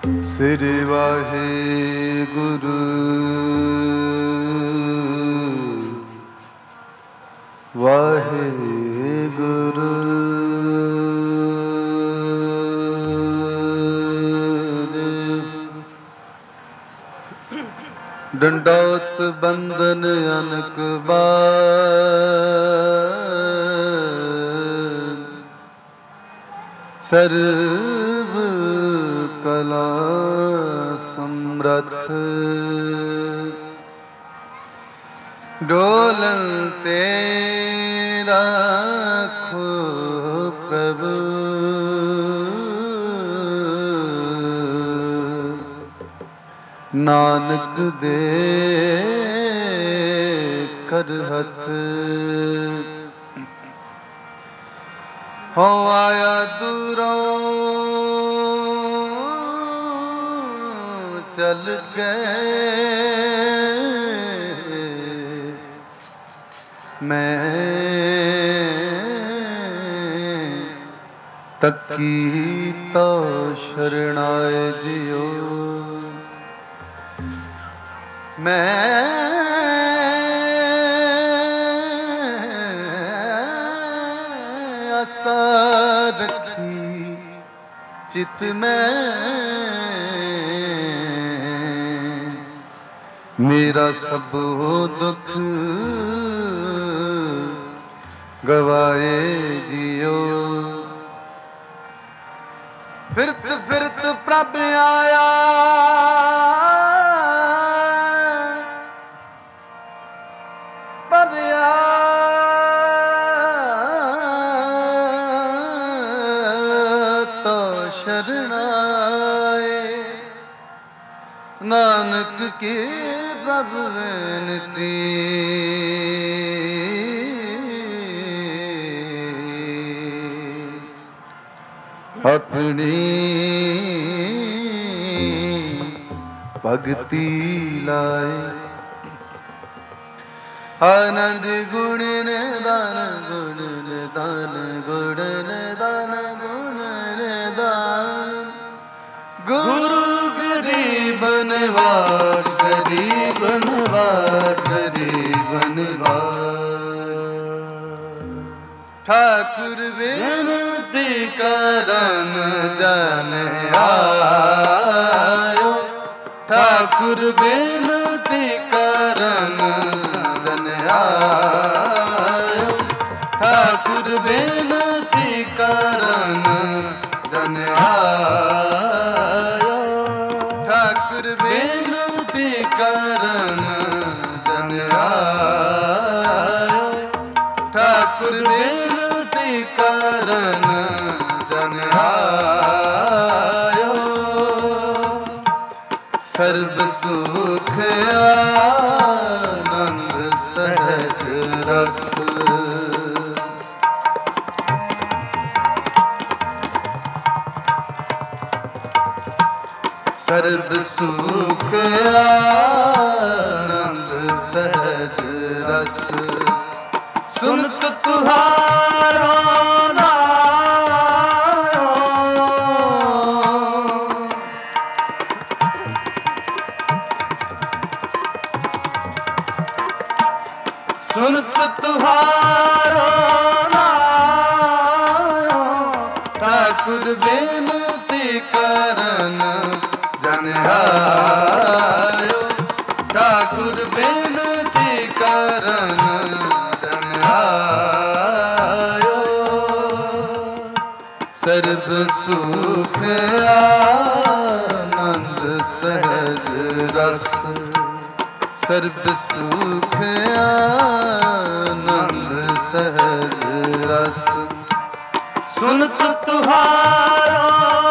ਸ੍ਰੀ ਵਾਹਿਗੁਰੂ ਵਾਹਿਗੁਰੂ। ਡੰਡੌਤ ਬੰਦਨ ਅਨਕ ਬਾਰ, ਸਰਬ ਕਲਾ ਸਮਰੱਥ। ਡੋਲਨ ਤੇ ਰਾਖੋ ਪ੍ਰਭੂ, ਨਾਨਕ ਦੇ ਕਰ ਹੱਥ। ਹੋ ਆਇਆ ਦੂਰੋਂ ਚੱਲ ਗਏ, ਮੈਂ ਤੱਕੀ ਤਾ ਸ਼ਰਣਾਏ ਜਿਉ। ਮੈਂ ਆਸਾ ਰੱਖੀ ਚਿਤ ਮੈਂ, ਮੇਰਾ ਸਭ ਦੁੱਖ ਗਵਾਏ ਜਿਉ। ਫਿਰਤ ਫਿਰਤ ਪ੍ਰਭ ਆਇਆ, ਭਰਿਆ ਤਾ ਸ਼ਰਣਾਏ। ਨਾਨਕ ਕੀ ਪ੍ਰਭ ਬੇਨਤੀ, ਆਪਣੀ ਭਗਤੀ ਲਾਏ। ਆਨੰਦ ਗੁਣ ਨਿਦਾਨ, ਗੁਣ ਨਿਦਾਨ, ਗੁਣ ਨਿਦਾਨ, ਗੁਣ ਨਿਦਾਨ। ਗੁਰੂ ਗਰੀਬ ਨਿਵਾਸ, ਗਰੀਬ ਨਿਵਾਸ, ਗਰੀਬ ਨਿਵਾਸ। ਠਾਕੁਰ ਬੇਨਤੀ ਕਰਨ ਜਨ ਆਇਓ, ਠਾਕੁਰ ਬੇਨਤੀ ਕਰਨ ਜਨ ਆਇਓ, ਠਾਕੁਰ ਬੇਨਤੀ ਕਰਨ ਜਨ ਆਇਓ, ਠਾਕੁਰ ਬੇਨਤੀ ਕਰਨ ਜਨ ਆਇਓ, ਠਾਕੁਰ ਬੇਨਤੀ ਕਰਨ ਜਨ ਆਇਓ। ਸਰਬ ਸੁਖ ਆਨੰਦ ਸਹਿਜ ਰਸ, ਸਰਬ ਸੁਖ ਆਨੰਦ ਸਹਿਜ ਰਸ। ਸੁਨਤ ਤੁਹਾਰਾ ਨਾਮ, ਸੁਨਤ ਤੁਹਾਰਾ ਨਾਮ। ਠਾਕੁਰ ਬੇਨਤੀ ਕਰਨ ਜਨ ਆਇਓ, ਠਾਕੁਰ ਬੇਨਤੀ ਕਰਨ ਜਨ ਆਇਓ। ਸਰਬ ਸੁਖ ਆਨੰਦ ਸਹਿਜ ਰਸ, ਸਰਬ ਸੁਖ ਆਨੰਦ ਸਹਿਜ ਰਸ। ਸੁਨਤ ਤੁਹਾਰਾ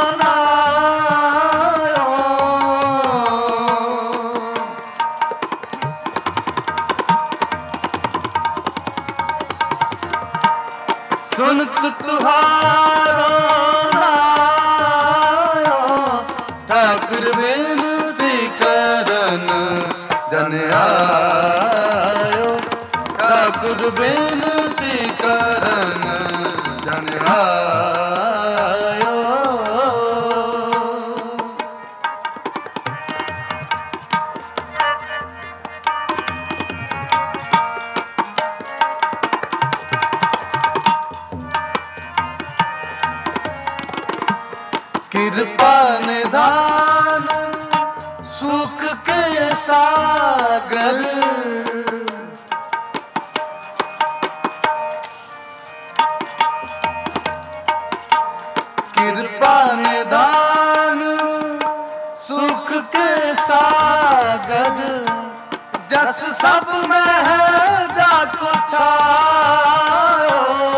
ਸੁਨਤ ਤੁਹਾਰਾ ਨਾਮ। ਠਾਕੁਰ ਬੇਨਤੀ ਕਰਨ ਜਨ ਆਇਓ, ਠਾਕੁਰ ਬੇਨਤੀ ਕਰਨ ਜਨ ਆਇਓ। कृपा निधान सुख के सागर, कृपा निधान सुख के सागर, जस सब में है जाको छायो,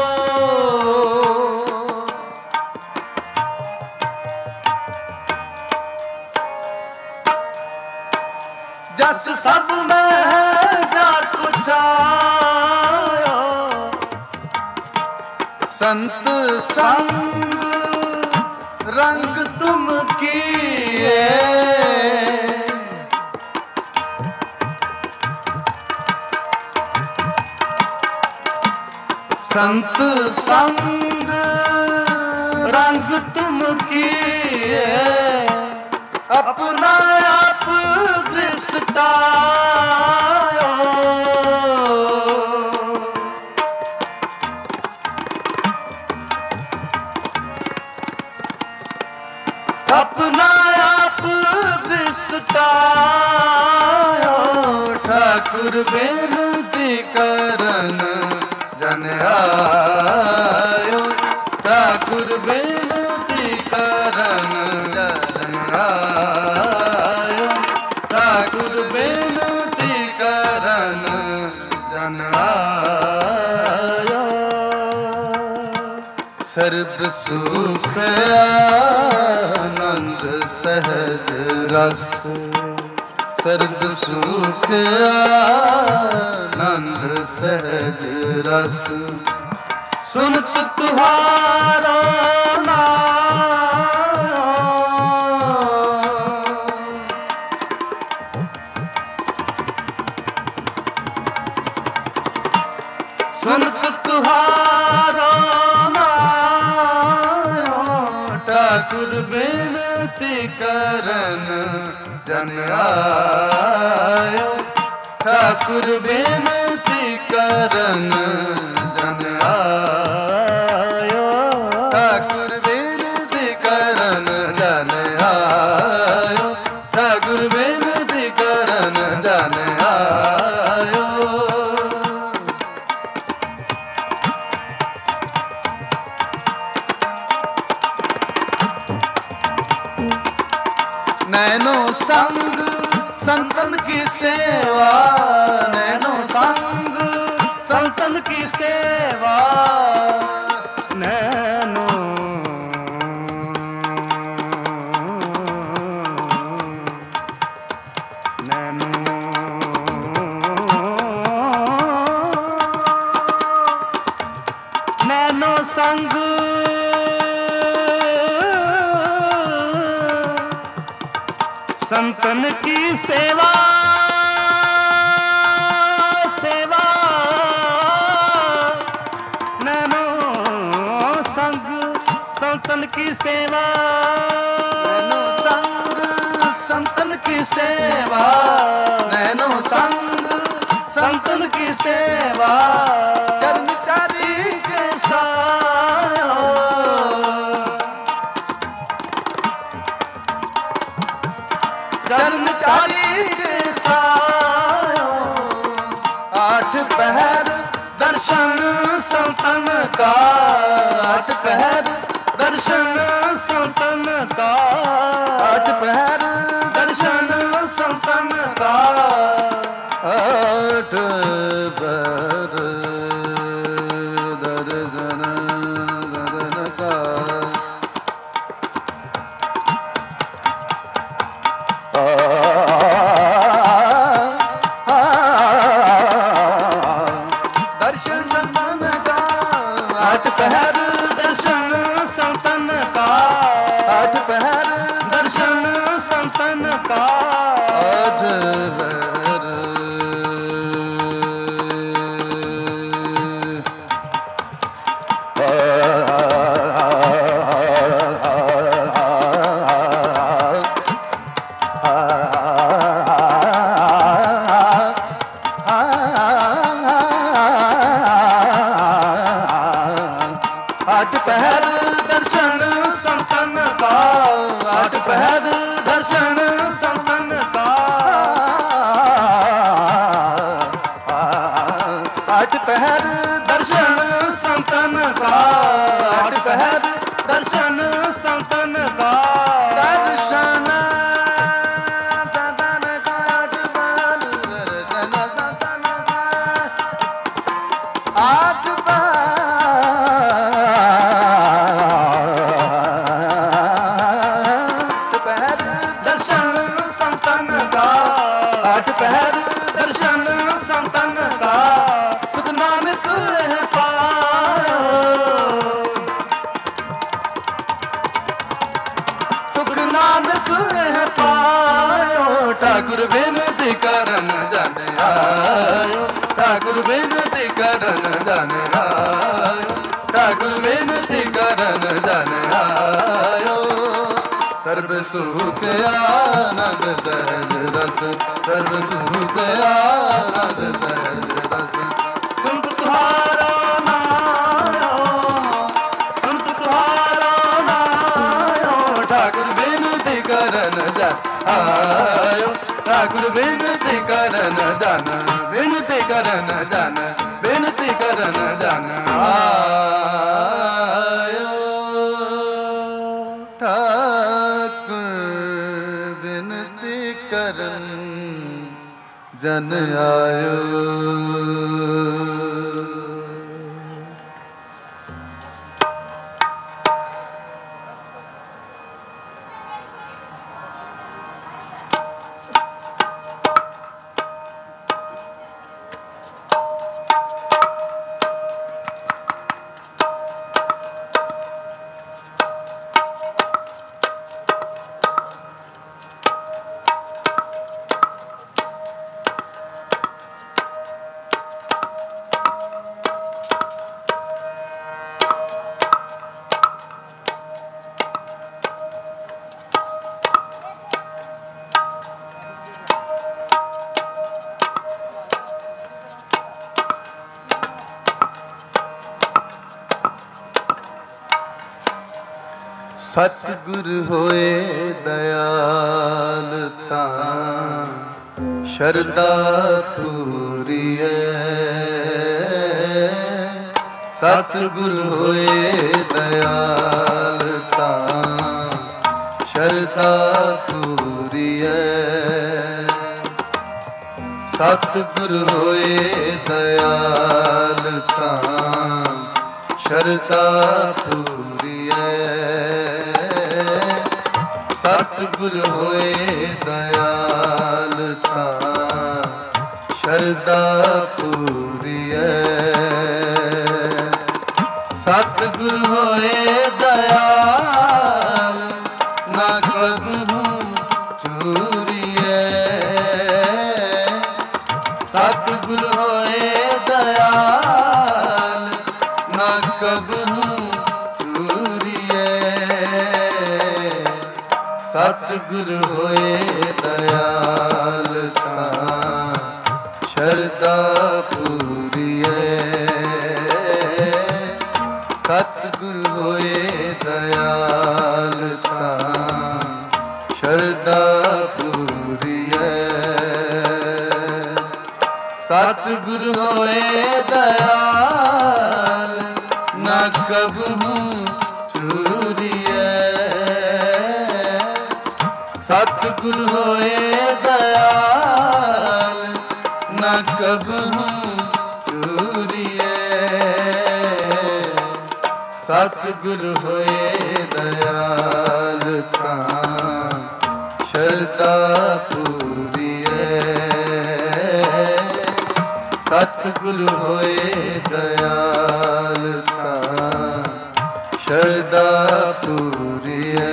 जस सब में है जाको छायो, संत संग रंग तुम किए, संत संग रंग तुम किए, अपना आप दृष्टायो, अपना आप दृष्टायो, ठाकुर बेनती करन जन आयो, ठाकुर बेनती करन जन आयो, ठाकुर बेनती करन जन आयो, सर्ब सुख आनंद सहज रस, सर्ब सुख आनंद सहज रस, सुनत तुहारो नाम, सुनत तुहारो नाम, ठाकुर बेनती करन जन आयो, ठाकुर बेनती करन जन आयो, ठाकुर बेनती करन जन आयो, ठाकुर बेनती करन जन आयो, नैनो संग संतन की सेवा, नैनो संग संतन की सेवा, नैनो नैनो नैनो संग संतन की सेवा, सेवा, नैनो संग संतन की सेवा, नैनो संग संतन की सेवा, नैनो संग संतन की सेवा, चरण चारी के सायो, चरण चारी के सायो, आठ पहर दर्शन संतन का, आठ पहर दर्शन संतन का, आठ पहर दर्शन संतन का, आठ पहर दर्शन संतन का, दर्शन संतन का, आठ पहर दर्शन संतन का, आठ पहर दर्शन संतन का, आठ पहर आठ पहर दर्शन संतन का, आठ पहर दर्शन संतन का, आठ पहर दर्शन संतन का, आठ पहर दर्शन संतन का, दर्शन संतन का, आठ पहर दर्शन संतन का, आठ पहर दर्शन संतन का, आठ पहर दर्शन संतन का, सुख नानक है पायो, सुख नानक है पायो, ठाकुर बेनती करन जन आयो, ठाकुर बेनती करन जन आयो, ठाकुर बेनती करन जन आयो, सर्व सुख आनंद सहज रस, सर्व सुख आनंद सहज रस, सुनत तुम्हारा नायो, सुनत तुम्हारा नायो, ठाकुर बेनती करन जन आयो, ठाकुर बेनती करन जन, बेनती करन जन, बेनती करन जन आयो, ठाकुर बेनती करन जन आयो। सतगुर होए दयाल तां शरदा पूरीए, सतगुर होए दयाल तां शरदा पूरीए, सतगुर होए दयाल तां शरदा पूरीए, सतगुर होए दयाल तां शरदा पूरीए, सतगुर होए दयाल ना कबहू चूरीए, सतगुर होए दयाल ना कबहू चूरीए, सतगुर होए दयाल तां शरदा पूरीए, सतगुर होए दयाल तां शरदा पूरीए, सतगुर होए दयाल ना कबहू चूरीए, सतगुर होए दयाल ना कबहू चूरीए, सतगुर होए दयाल तां शरदा पूरीए, सतगुर होए दयाल तां शरदा पूरीए।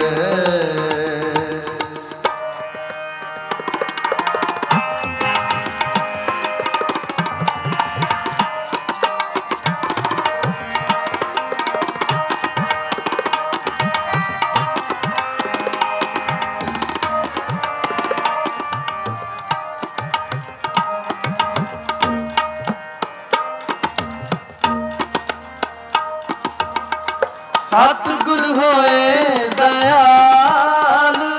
सतगुर होए दयाल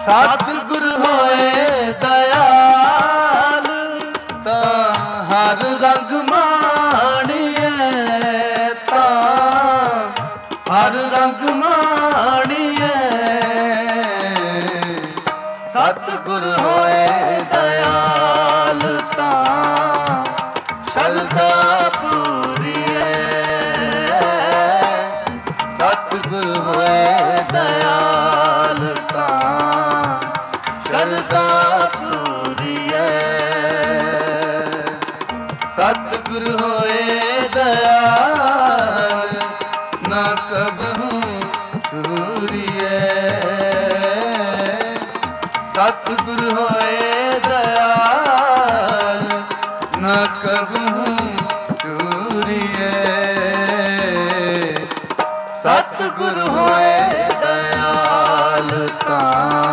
सतगुर होए दयाल ता हर रंग माणिए ता हर रंग माणिए सतगुर होए दयाल ता शरधा पूरीए सतगुर होए दयाल ता शरधा पूरीए सतगुर होए दयाल ना कबहू चूरीए सतगुर होए दयाल न कबहू चूरीए सतगुर होए दयाल ता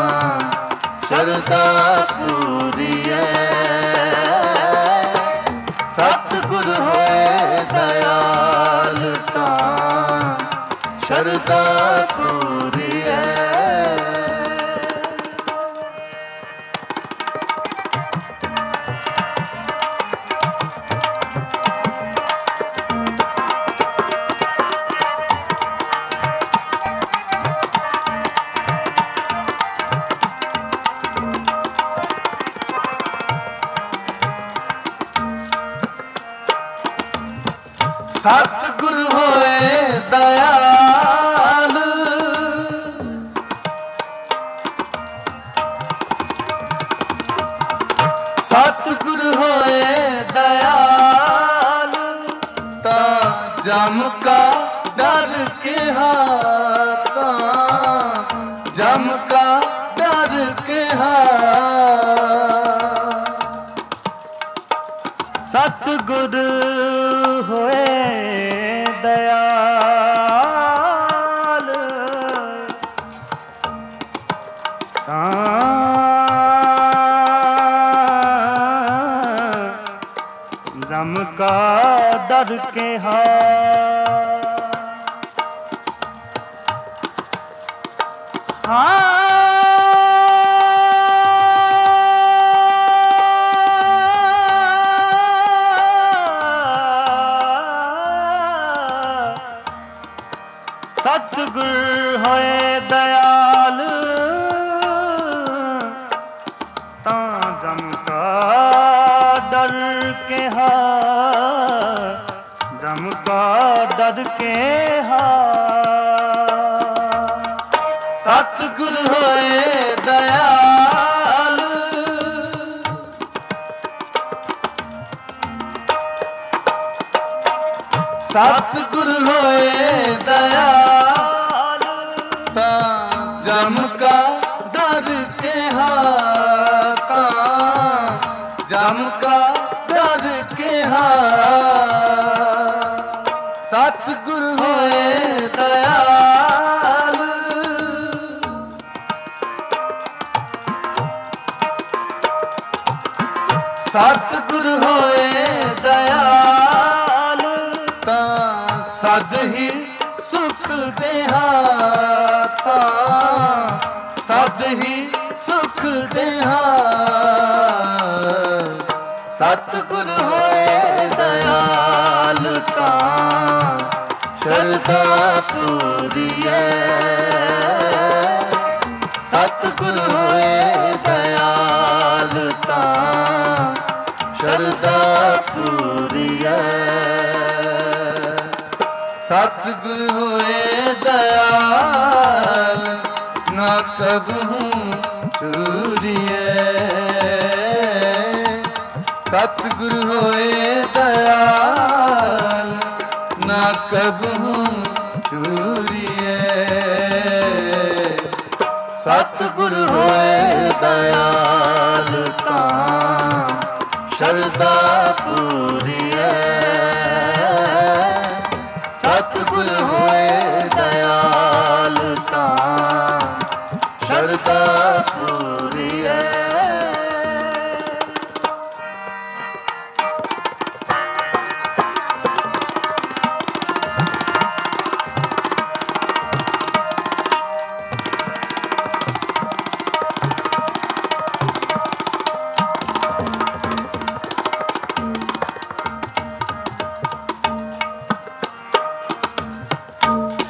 शरधा पूरीए सतगुर होए दयाल ता शरधा पूरीए सतगुर होए दयाल सतगुर होए दयाल ता जम का डर के हाथा जम का डर के सतगुर होए दयाल जम का डर के सतगुर होए दयाल ता जम का डर के जम का डर के सतगुर होए दयाल सतगुर होए दयाल ता जम का डर के हाथा जम का डर के सतगुर होए दयाल सतगुर होए दयाल ता सद ही सुख देहाता सद ही सुख देहा सतगुर होए दयाल ता शरधा पूरीए सतगुर होए दयाल ता शरधा पूरीए सतगुर होए दयाल न कबहू चूरीए सतगुर होए दयाल न कबहू चूरीए सतगुर होए दयाल ता शरधा पूरीए सतगुर होए दयाल ता शरधा पूरीए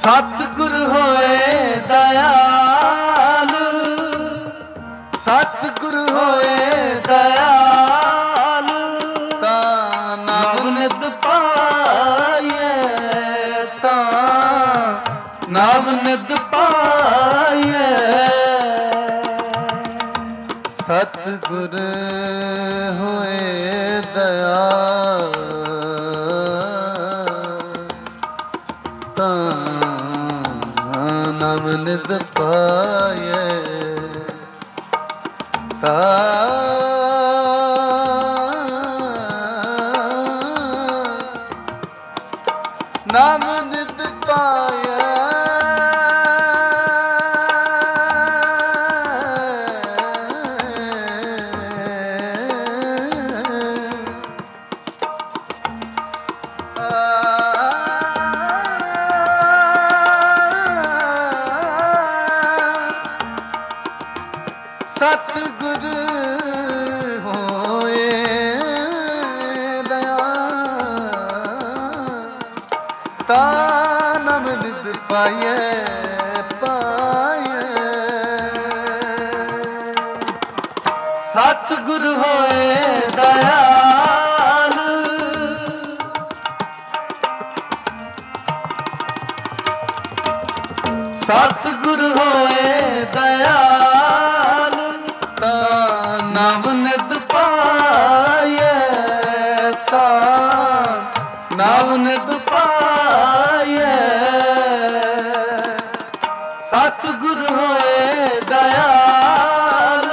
ਸਤਿਗੁਰ ਹੋਏ ਦਇਆਲ, ਸਤਿਗੁਰ ਹੋਏ ਦਇਆਲ, ਤਾਂ ਨਵ ਨਿਤ ਪਾਈਏ, ਤਾਂ ਨਵ ਨਿਤ ਪਾਈਏ। ਸਤਿਗੁਰ ਹੋਏ ਦਇਆਲ, ਤਾਂ ਨਵ ਨਿਤ ਪਾਈਏ, ਤਾਂ ਨਵ ਨਿਤ ਪਾਈਏ। ਸਤਿਗੁਰ ਹੋਏ ਦਇਆਲ, ਤਾਂ ਨਵ ਨਿਤ ਪਾਈਏ, ਪਾਈਏ। ਸਤਿਗੁਰ ਹੋਏ ਦਇਆਲ, ਸਤਿਗੁਰ ਹੋਏ ਦਇਆਲ, ਤਾਂ ਨਵ ਨਿਤ ਪਾਈਏ, ਤਾਂ ਨਵ ਨਿਤ ਪਾਈਏ। ਸਤਿਗੁਰ ਹੋਏ ਦਇਆਲ,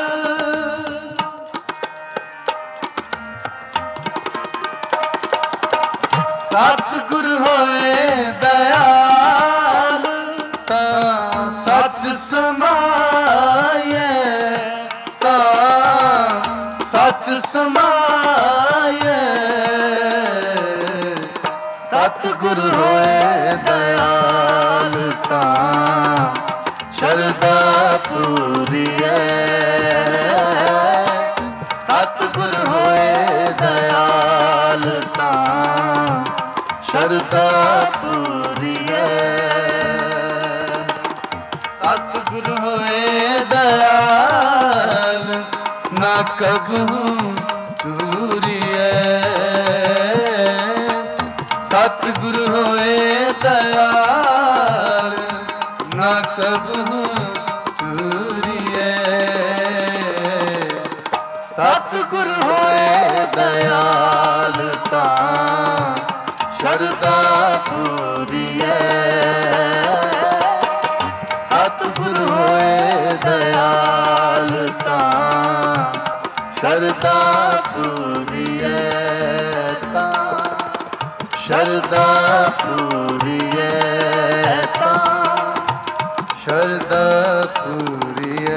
ਸਤਿਗੁਰ ਹੋਏ ਦਇਆਲ, ਤਾਂ ਸੱਚ ਸਮਾਈਏ, ਤਾਂ ਸੱਚ ਸਮਾਈਏ। ਸਤਿਗੁਰ ਹੋਏ ਦਇਆਲ, ਤਾਂ ਸ਼ਰਧਾ ਪੂਰੀਏ। ਸਤਿਗੁਰ ਹੋਏ ਦਇਆਲ, ਤਾਂ ਸ਼ਰਧਾ ਪੂਰੀਏ। ਸਤਿਗੁਰ ਹੋਏ ਦਇਆਲ, ਨਾ ਕਬਹੂ ਟੂਰੀਏ। ਸਤਿਗੁਰ ਹੋਏ ਦਇਆਲ, ਨਾ ਕਬਹੂ ਟੂਰੀਏ। ਸਤਿਗੁਰ ਹੋਏ ਦਇਆਲ, ਤਾਂ ਸ਼ਰਧਾ ਪੂਰੀਏ। ਸਤਿਗੁਰ ਹੋਏ ਦਇਆਲ, ਤਾਂ ਸ਼ਰਧਾ ਪੂਰੀਏ, ਤਾਂ ਸ਼ਰਧਾ ਪੂਰੀਏ, ਤਾਂ ਸ਼ਰਧਾ ਪੂਰੀਏ।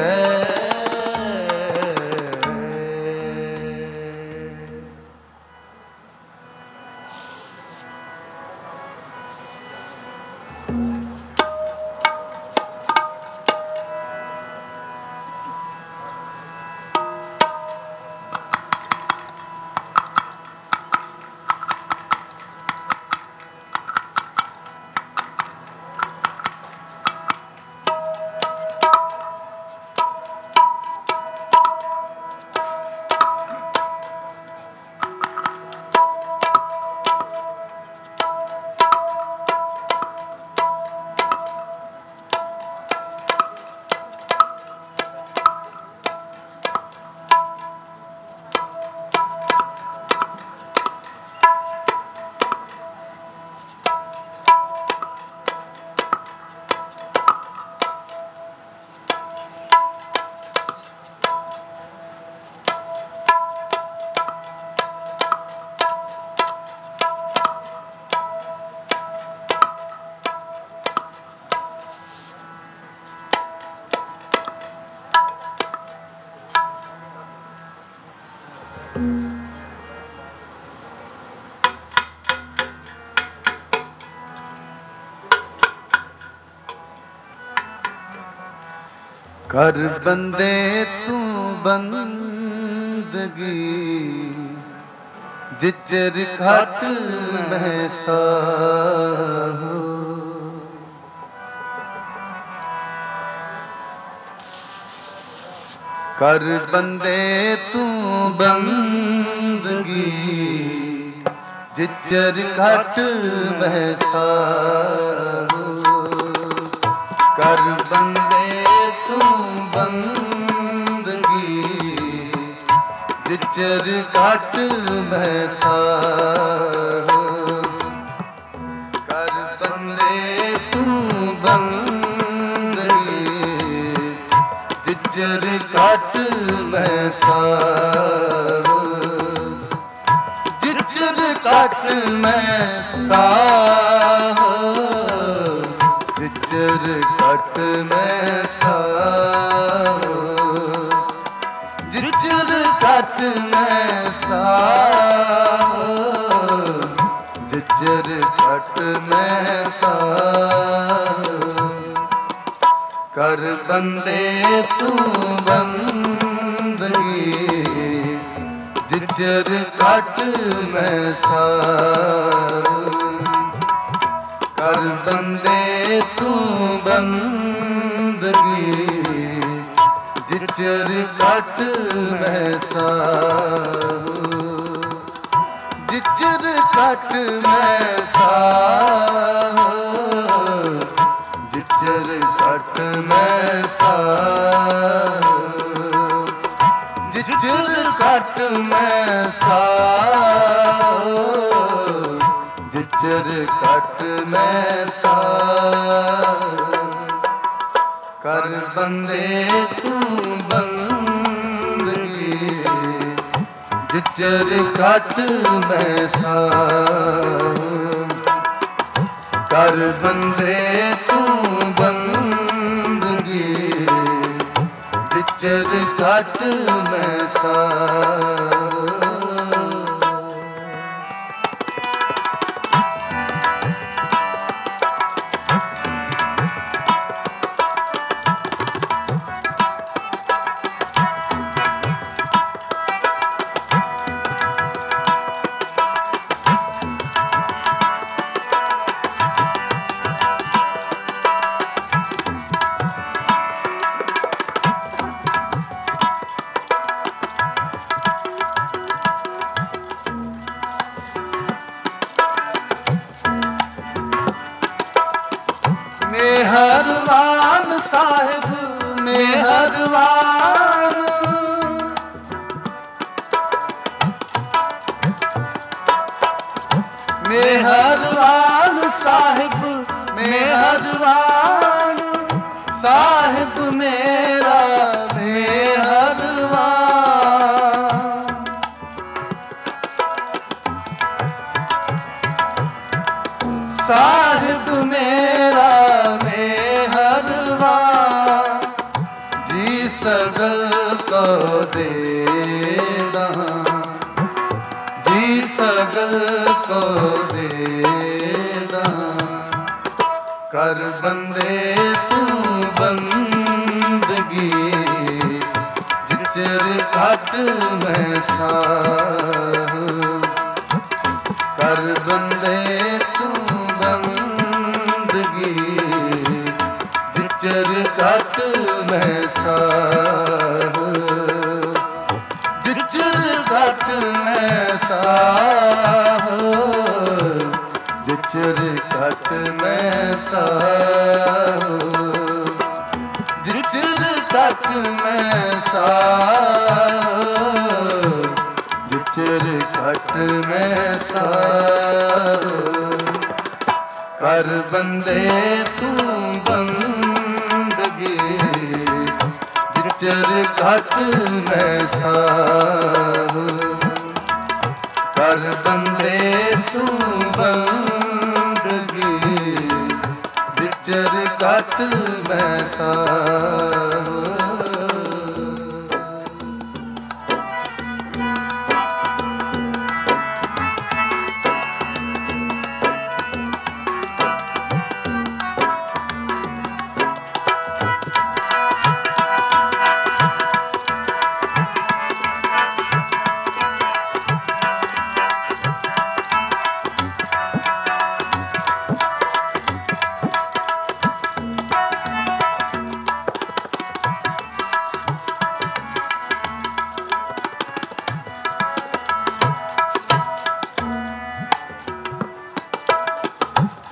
ਕਰ ਬੰਦੇ ਤੂੰ ਬੰਦਗੀ ਜਿਚਰ ਘਟ ਮਹਿ ਸਾਹੋ। ਕਰ ਬੰਦੇ ਤੂੰ ਬੰਦਗੀ ਜਿਚਰ ਘਟ ਬਹਿਸਾਰੋ। ਕਰ ਬੰਦੇ ਤੂੰ ਬੰਦਗੀ ਜਿਚਰ ਘਟ ਬਹਿਸਾਰੋ। ਕਰ ਬੰਦੇ ਤੂੰ ਬੰਦਗੀ ਜਿਚਰ ਘਟ ਬਹਿਸਾਰੋ। ਜਿਚਰ ਘਟ ਮੈਸਾਰੋ। ਜਿਚਰ ਘਟ ਮੈਸਾਰੋ। ਜਿਚਰ ਘਟ ਮੈਸਾਰੋ। ਜਿਚਰ ਘਟ ਮੈਸਾਰੋ। ਕਰ ਬੰਦੇ ਤੂੰ ਬੰਦਗੀ ਜਿਚਰ ਘਟ ਮੈਸਾਰੋ। ਕਰ ਬੰਦੇ ਤੂੰ ਬੰਦਗੀ ਜਿਚਰ ਘਟ ਮੈਸਾਰੋ। ਜਿਚਰ ਘਟ ਮੈਸਾਰੋ। ਜਿਚਰ ਘਟ ਮੈਸਾਰੋ। ਜਿਚਰ ਘਟ ਮੈਸਾਰੋ। ਜਿਚਰ ਘਟ ਮੈਸਾਰੋ। ਕਰ ਬੰਦੇ ਤੂੰ ਬੰਦਗੀ ਜਿਚਰ ਘਟ ਮੈਸਾਰੋ। ਕਰ ਬੰਦੇ ਤੂੰ ਬੰਦਗੀ ਜਿਚਰ ਘਟ ਮੈਸਾਰੋ। मेहरबान साहिब मेहरबान। मेहरबान साहिब मेहरबान। साहिब मेरा मेहरबान। साहिब मेरा मेहरबान। जी सगल को देदा। जी सगल को देदा। कर बंदे तू बंदगी जिचर घट मैसारो। कर बंदे तू बंदगी जिचर घट मैसारो। जिचर घट मैसारो। जिचर घट मैसारो। जिचर घट मैसारो। जिचर घट मैसारो। कर बंदे तू बंदगी जिचर घट मैसारो। कर बंदे तू बंदगी जिचर घट मैसारो।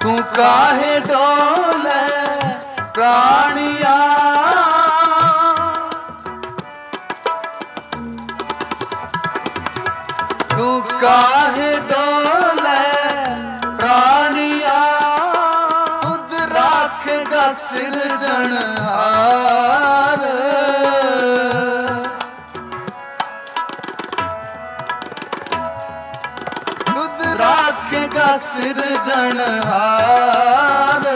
ਤੂੰ ਕਾਹੇ ਡੋਲੇ ਪ੍ਰਾਣੀਆ ਤੂੰ ਕਾਹੇ ਡੋਲੇ ਪ੍ਰਾਣੀਆ ਤੁਧ ਰਾਖੇਗਾ ਸਿਰਜਣਹਾਰ ਤੁਧ ਰਾਖੇਗਾ ਸਿਰਜਣਹਾਰ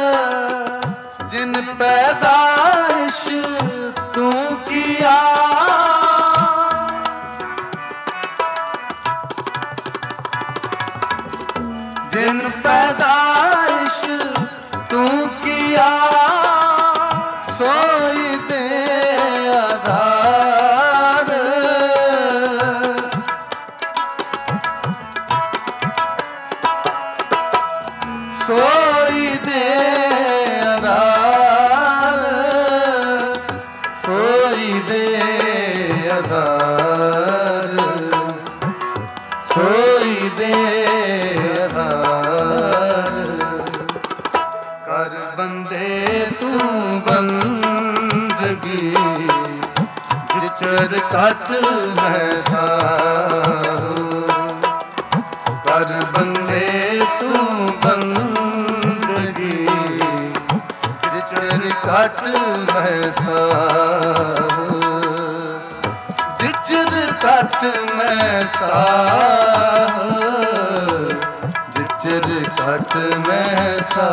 ਜਿਨ ਪੈਦਾਇਸ਼ ਤੂੰ ਕੀਆ जिन पैदाइश तू किया सोई दे आधार सोई दे आधार सोई दे आधार सोई दे कर बंदे तू बंदगी जिचर कट वैसा कर बंदे तू बंदगी जिचर कट वैसा जिचर कट वैसा जिचर कट मैसा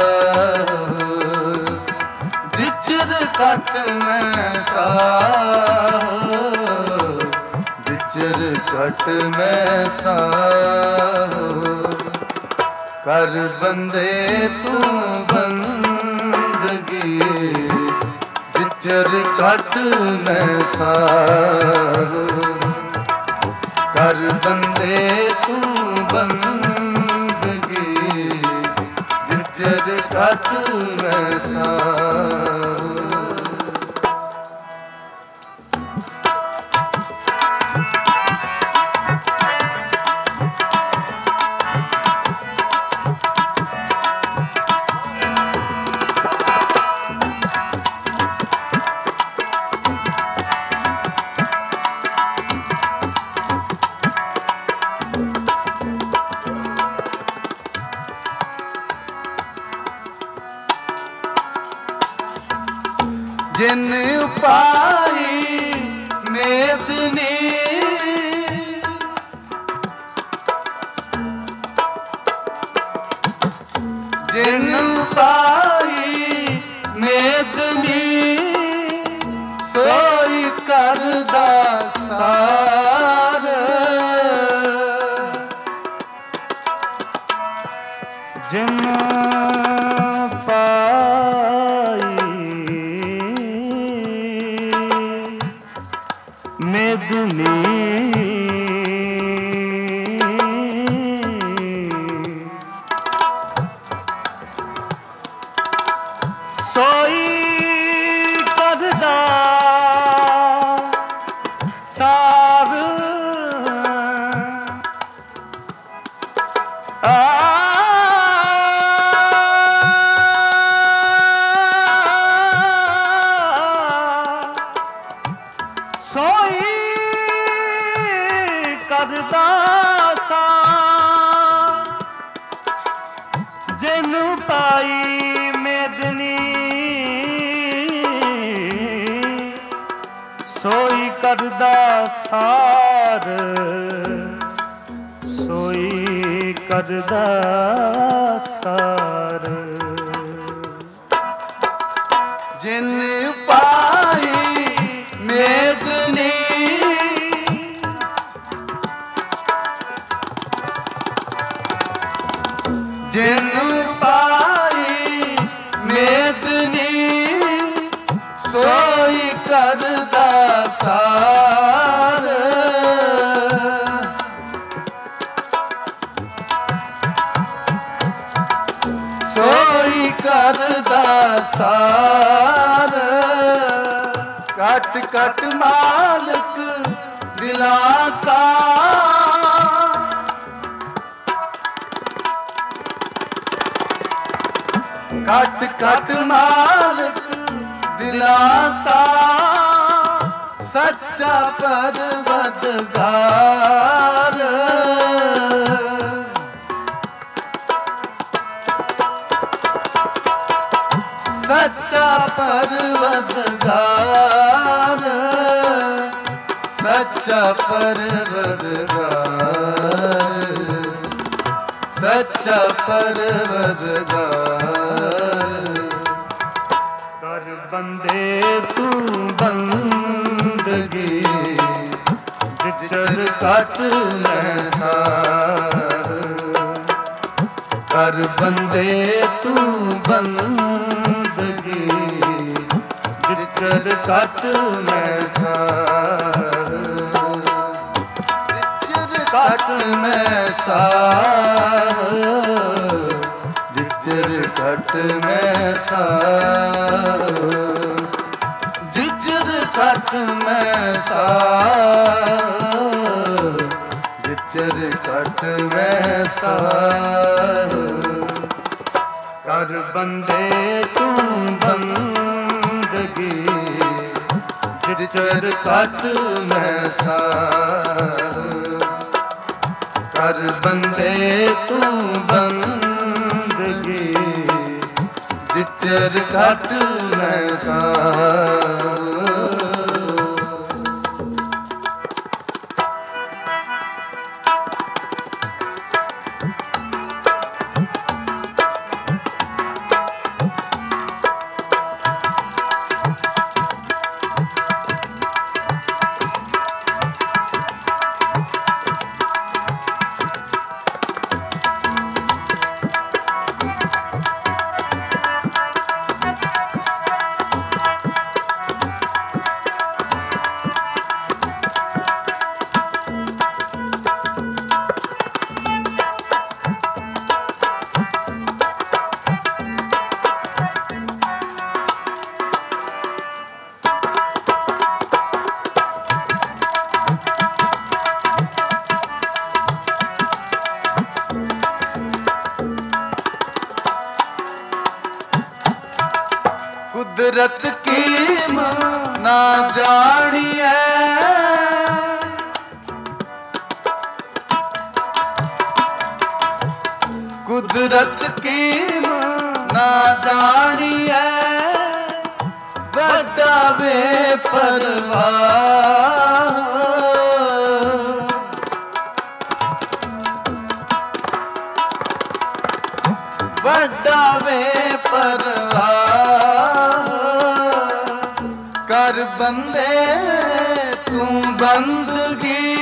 जिचर कट मैसा जिचर कट मैसा कर बंदे तू बंदगी जिचर कट मैसा कर बंदे तू बंदगी जिचर कट वैसा जिन पाई मेदनी जिन पाई मेदनी सोई करदा सार जिन मेदनी सोई करदा सार सोई करदा सा जिन पाई मेदनी सोई करदा सार सोई करदा सार जिन पाई मेदनी जिन पाई मेदनी सोई करदा सार सोई करदा सार कट कट मालक दिला का ਘਟ ਘਟ ਮਾਲਕ ਦਿਲਾਂ ਦਾ ਸੱਚਾ ਪਰਵਦਗਾਰ ਸੱਚਾ ਪਰਵਦਗਾਰ ਸੱਚਾ ਪਰਵਦਗਾਰ ਸੱਚਾ ਪਰਵਦਗਾਰ ਕਰ ਬੰਦੇ ਤੂੰ ਬੰਦਗੀ ਜਿਚਰ ਘਟ ਮਹਿਸਾਰ ਕਰ ਬੰਦੇ ਤੂੰ ਬੰਦਗੀ ਜਿਚਰ ਘਟ ਮਹਿਸਾਰ ਘਟ ਮੈਂ ਸਾਰ ਜਿਚਰ ਘਟ ਮੈਂ ਸਾਰ ਜਿਚਰ ਘਟ ਮੈਂ ਸਾਰ ਜਿਚਰ ਘਟ ਮੈਂ ਸਾਰ ਕਰ ਬੰਦੇ ਤੂੰ ਬੰਦਗੀ ਜਿਚਰ ਘਟ ਮਹਿਸਾਰ ਕਰ ਬੰਦੇ ਤੂੰ ਬੰਦਗੀ ਜਿਚਰ ਘਟ ਮਹਿਸਾਰ कुदरत की ना जानिए कुदरत की ना जानिए बड़ा वे परवाह बड़ा वे परवाह कर बंदे तू बंदगी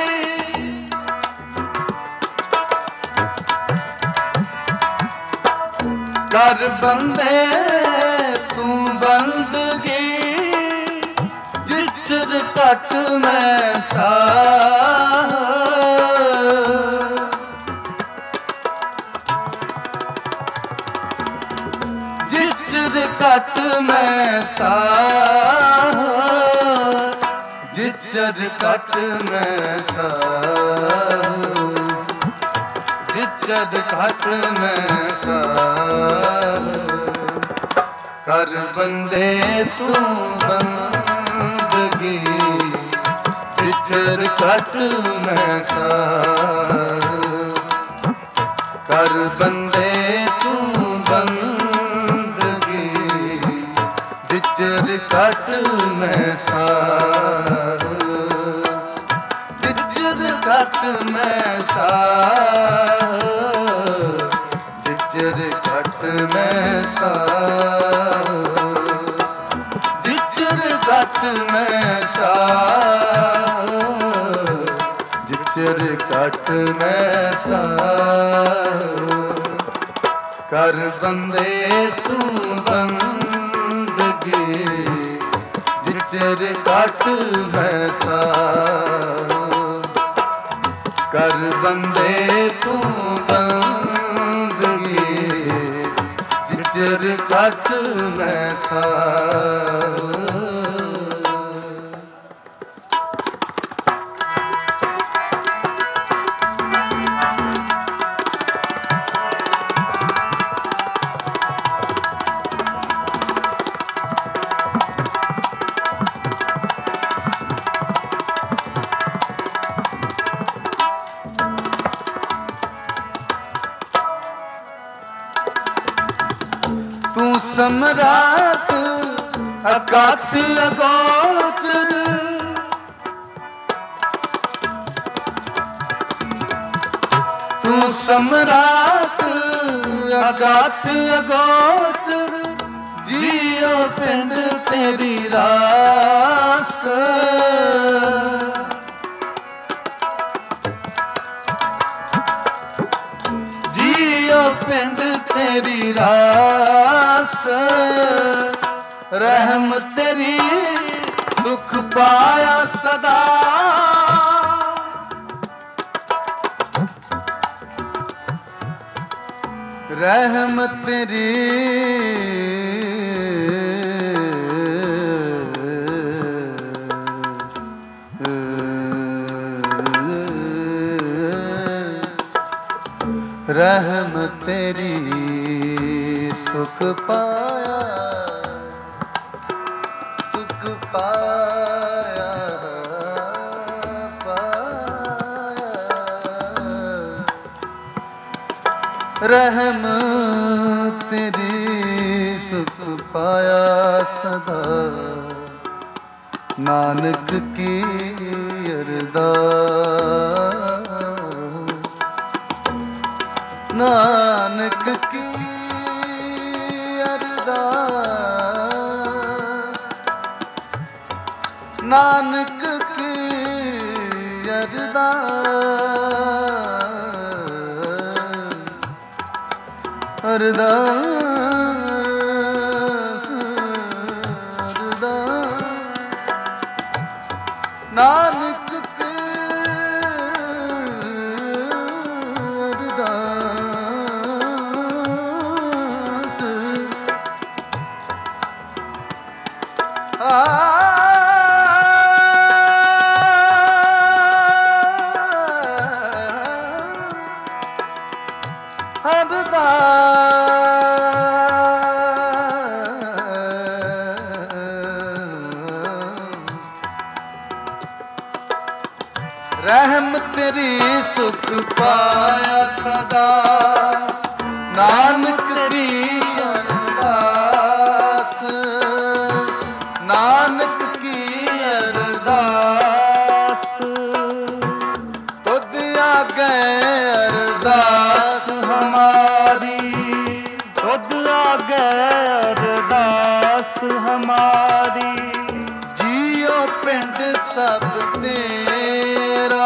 कर बंदे तू बंदगी जिचर घट मैं सार जिचर घट मैं सार जिचर घट मैं सार जिचर घट मैं सार कर बंदे तू बंदगी जिचर घट मैं सार कर बंदे तू बंदगी जिचर घट मैं सार जिचर घट मैं सार जिचर घट मैं सार जिचर घट मैं सार जिचर घट मैं सार कर बंदे तू बंदगी जिचर घट मैं सार कर बंदे तू बंदगी जिचर घट मैं सार तू सम्राट अकात अगोचर, तू सम्राट अकात अगोचर, जियो पिंड तेरी रास। जियो पिंड तेरी रास, रहम तेरी सुख पाया सदा। रहम तेरी रहम तेरी सुख पाया, सुख पाया पाया। रहम तेरी सुख पाया सदा, नानक की अरदास। नानक की अरदास, नानक की अरदास। अरदास अरदास, नानक की अरदास। रहम तेरी सुख पाया सदा, नानक की अरदास। नानक की अरदास, तुझ आगे अरदास हमारी। तुझ आगे अरदास हमारी, जियो पिंड सब तेरा।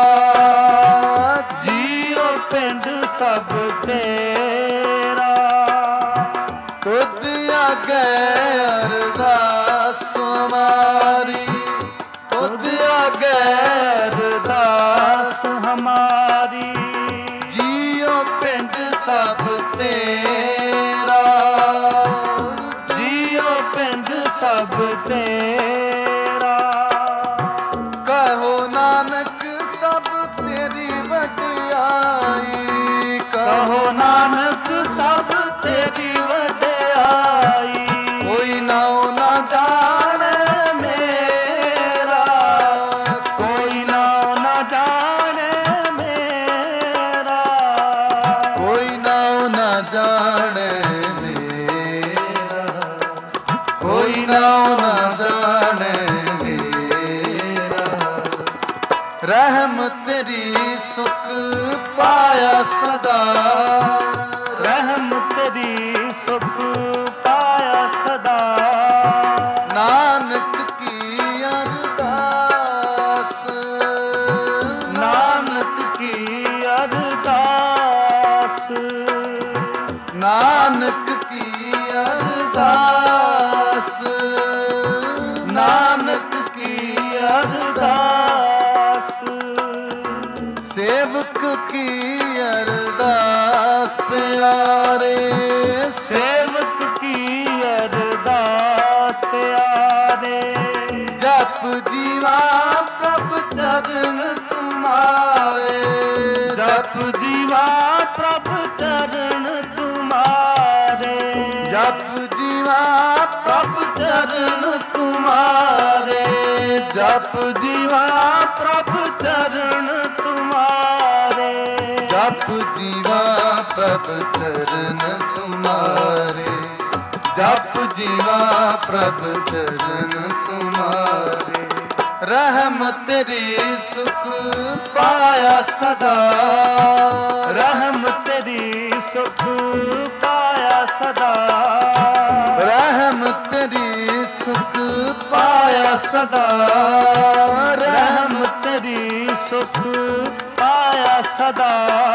जियो पिंड सब तेरा। तुझ आगे अरदास हमारी। तुझ आगे अरदास हमारी, जियो पिंड सब तेरा। जियो पिंड सब तेरा। कहो नानक सब तेरी वडियाई। कहो नानक सब तेरी वडियाई। कोई नाओ ना जाने मेरा। कोई नाओ ना जाने मेरा। कोई नाओ ना जाने मेरा। कोई नाओ ना जाने मेरा। रहम तेरी सुख पाया सदा। रहम तेरी सुख पाया सदा। नानक की अरदास। नानक की अरदास। नानक की अरदास। नानक की अरदास। सेवक की अरदास प्यारे। सेवक की अरदास प्यारे। जप जीवा प्रभ चरण तुम्हारे। जप जीवा प्रभ चरण तुम्हारे। जप जीवा प्रभ चरण तुम्हारे। जप जीवा प्रभ चरण तुम्हारे। जप जीवा प्रभ चरण तुम्हारे। जप जीवा प्रभ चरण तुम्हारे। रहम तेरी सुख पाया सदा, रहम तेरी सुख पाया सदा, रहम तेरी सुख पाया सदा, रहम तेरी सुख पाया सदा।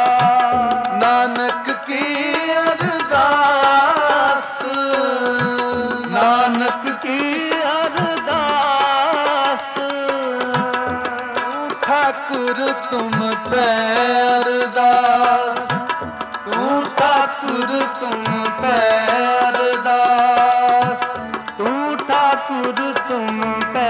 नानक की अरदास, नानक की अरदास, ठाकुर तुम पे अरदास, तू ठाकुर तुम पे अरदास, तू ठाकुर तुम पे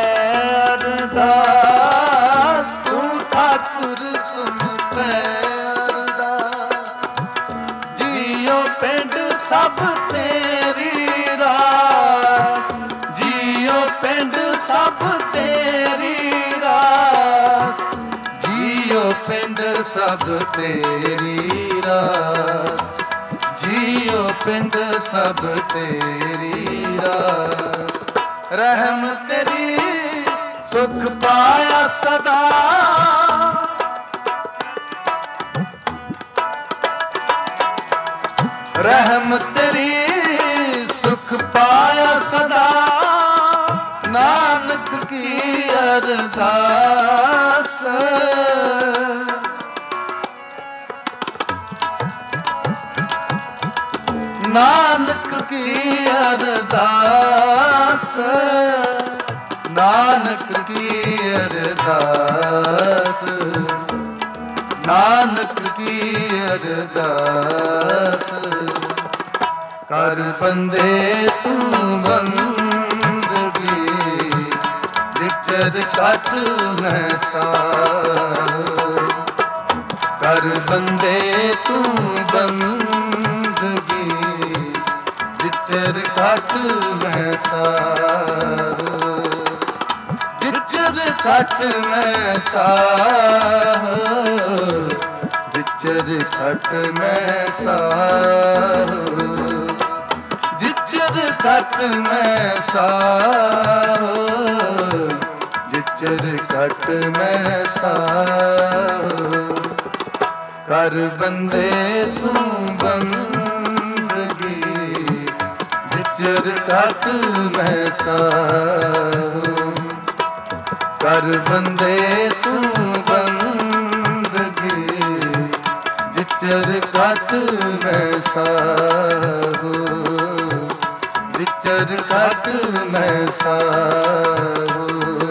अरदास, तू ठाकुर तुम पे अरदास। जियो पिंड सब तेरी रास, जियो पिंड सब तेरी रास, जियो पिंड सब तेरी रास, जियो पिंड सब तेरी रास। रहम तेरी सुख पाया सदा, रहम तेरी सुख पाया सदा। नानक की अरदास, नानक की अरदास, नानक की अरदास, नानक की अरदास। कर बंदे तू बंदगी, विचर कट मैं सार। कर बंदे तू बंदगी, विचर कट मैं सार। जिचर कट मैं सार, जिचर कट मैं सार, जिचर कट मैं सार, जिचर कट मैं सार। कर बंदे तू बंदगी, जिचर कट मैं सार। कर बंदे तू बंदगी, जिचर कट मैं साहू, जिचर कट मैं साहू,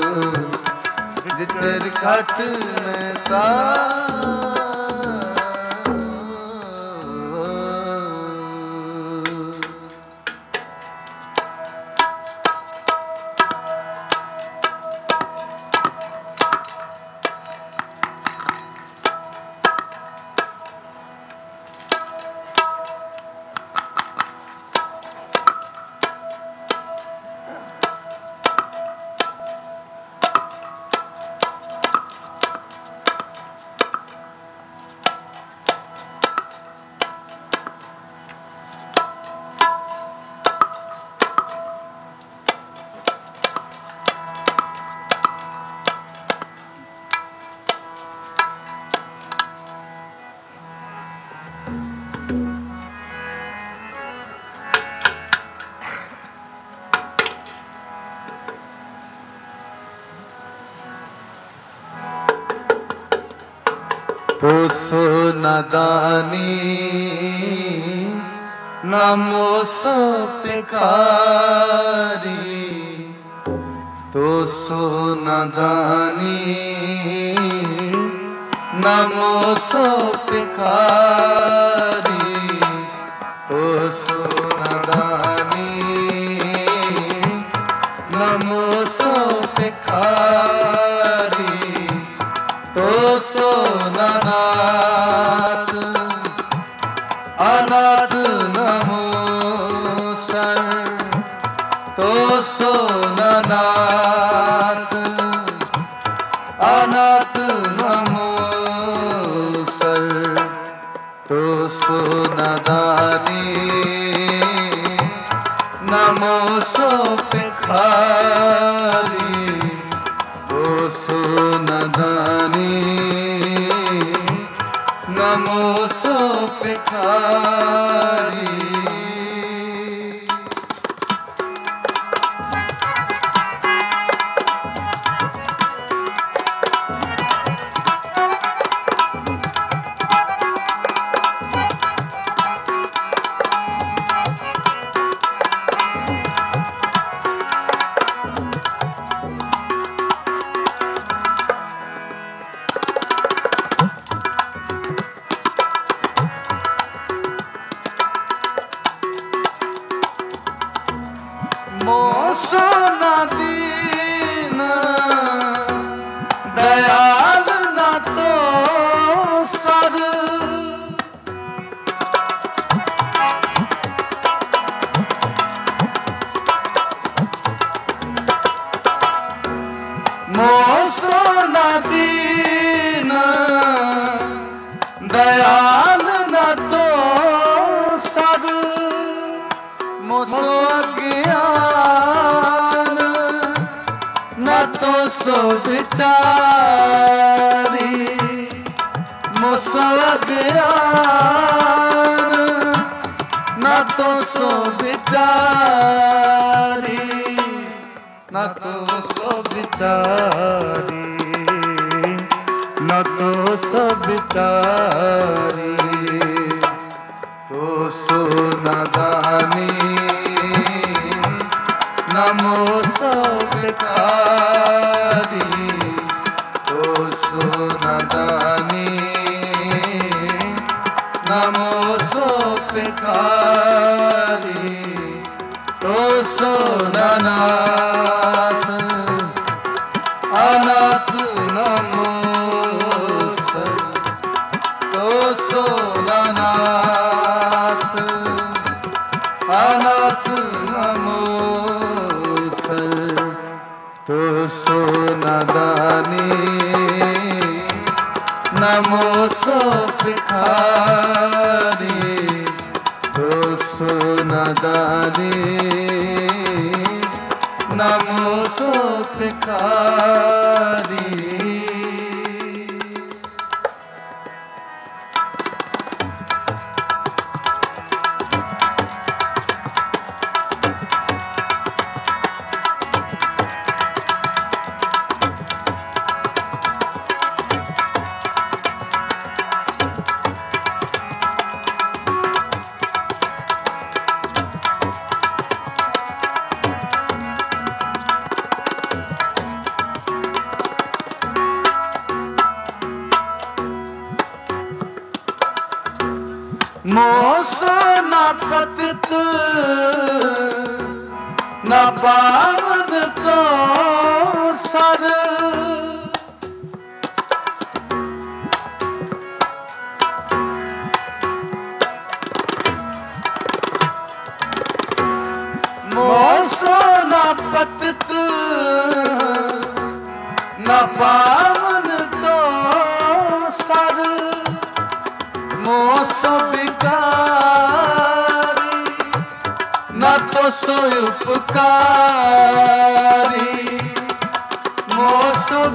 जिचर कट मैं साहू। तो सो नदानी नमो सो पिकारी, तो सो नदानी नमो सो पिकारी, तो सो नदानी नमो सो पिकारी, तो सो अनाथ अनाथ नमो सर, तो सो अनाथ अनाथ नमो सर, तो सो नदानी नमो सो भिखारी ओ सो नदानी नमो सो भिखारी मोसो न दीन दयाल न तो सर मोसो न दीन दयाल न तो सर मोसो अज्ञान न तो सो विचारी मोसो अज्ञान न तो सो विचारी न तो सो विचारी न तो सो विचारी तो सो नदानी नमो सो भिखारी तो सो नदानी नमो सो भिखारी तो सो नाथ अनाथ नमो सर तो सो नाथ अनाथ नमो सर तो सो नदानी नमो सो भिखारी तो सो नदानी नमो सो भिखारी मोसो न पतित न पावन तो सर मोसो न पतित न पावन तो सर मोसो विकारी न तो सो उपकारी मोसो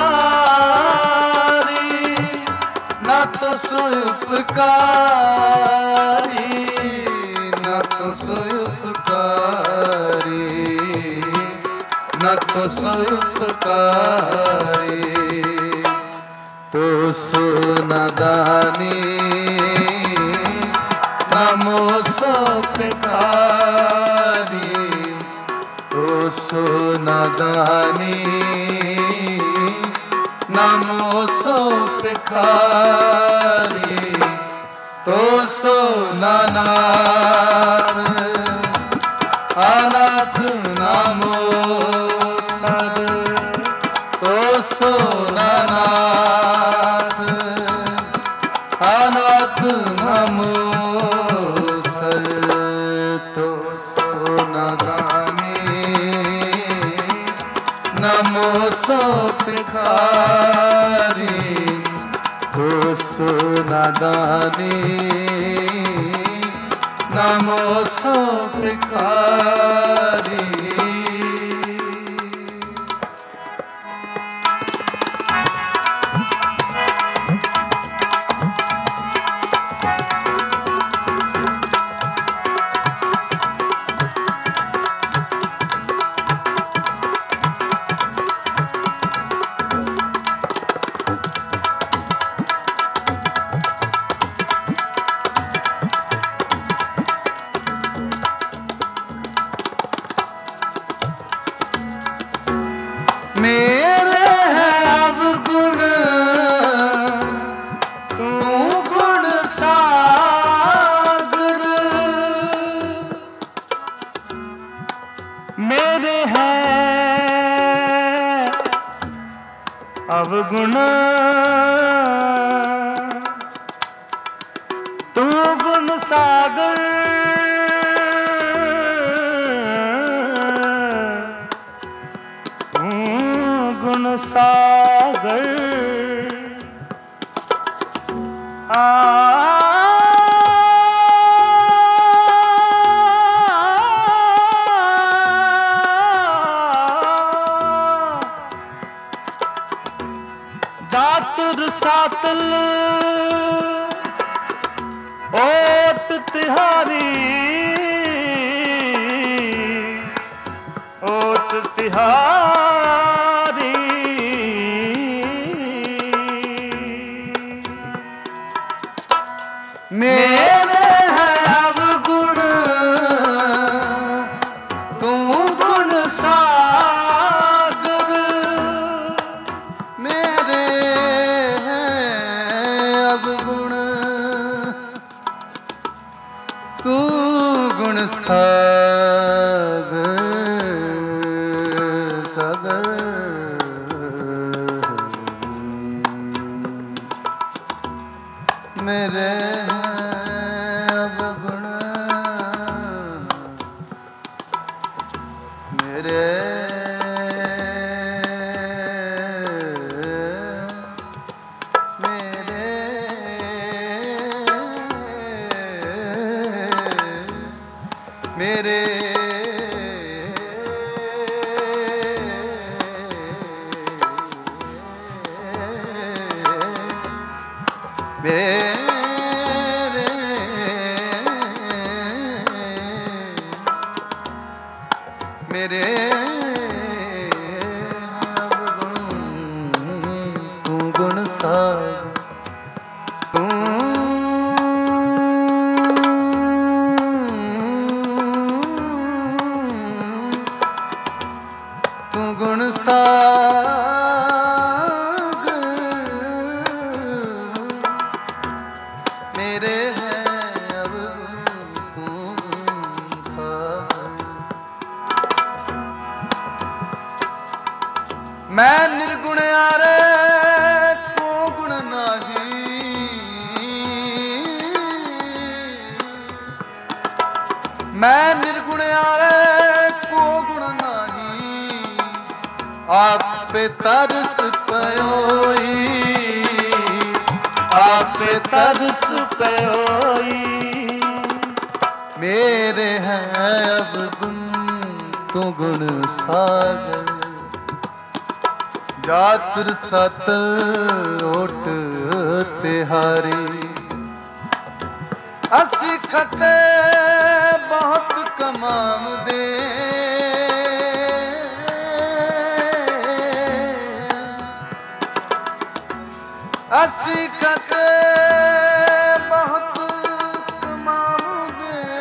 विकारी न तो सो उपकारी न तो सो उपकारी न तो सो उपकारी तो सो नदानी नमो सो भिखारी तो सो नदानी नमो सो भिखारी तो सो नाथ अनाथ नमो सर तो सो नाथ अनाथ नमो सर तो सो नदानी नमो सो भिखारी तो सो नदानी नमो सो भिखारी। मेरे है अवगुण तू गुण सागर। मेरे है अवगुण तू गुण सागर। गुण सागर जातुर सातल ओट तिहारी। ओट तिहारी मेरे है अवगुण तू गुण सागर। मेरे है अवगुण तू गुण सागर। सागर मेरे अवगुण मेरे मेरे मेरे मेरे अवगुण तू गुण सागर। तू तू गुण सागर। मेरे है अवगुण तू गुण सागर। मैं निर्गुण आरे को गुण नाही। मैं निर्गुण आरे को गुण नाही। आपे तरस पयोई। आपे तरस पयोई। मेरे है अवगुण तू गुण सागर। जातर सतल ओट तिहारी। असी खते बहुत कमावदे। असी खते बहुत कमावदे।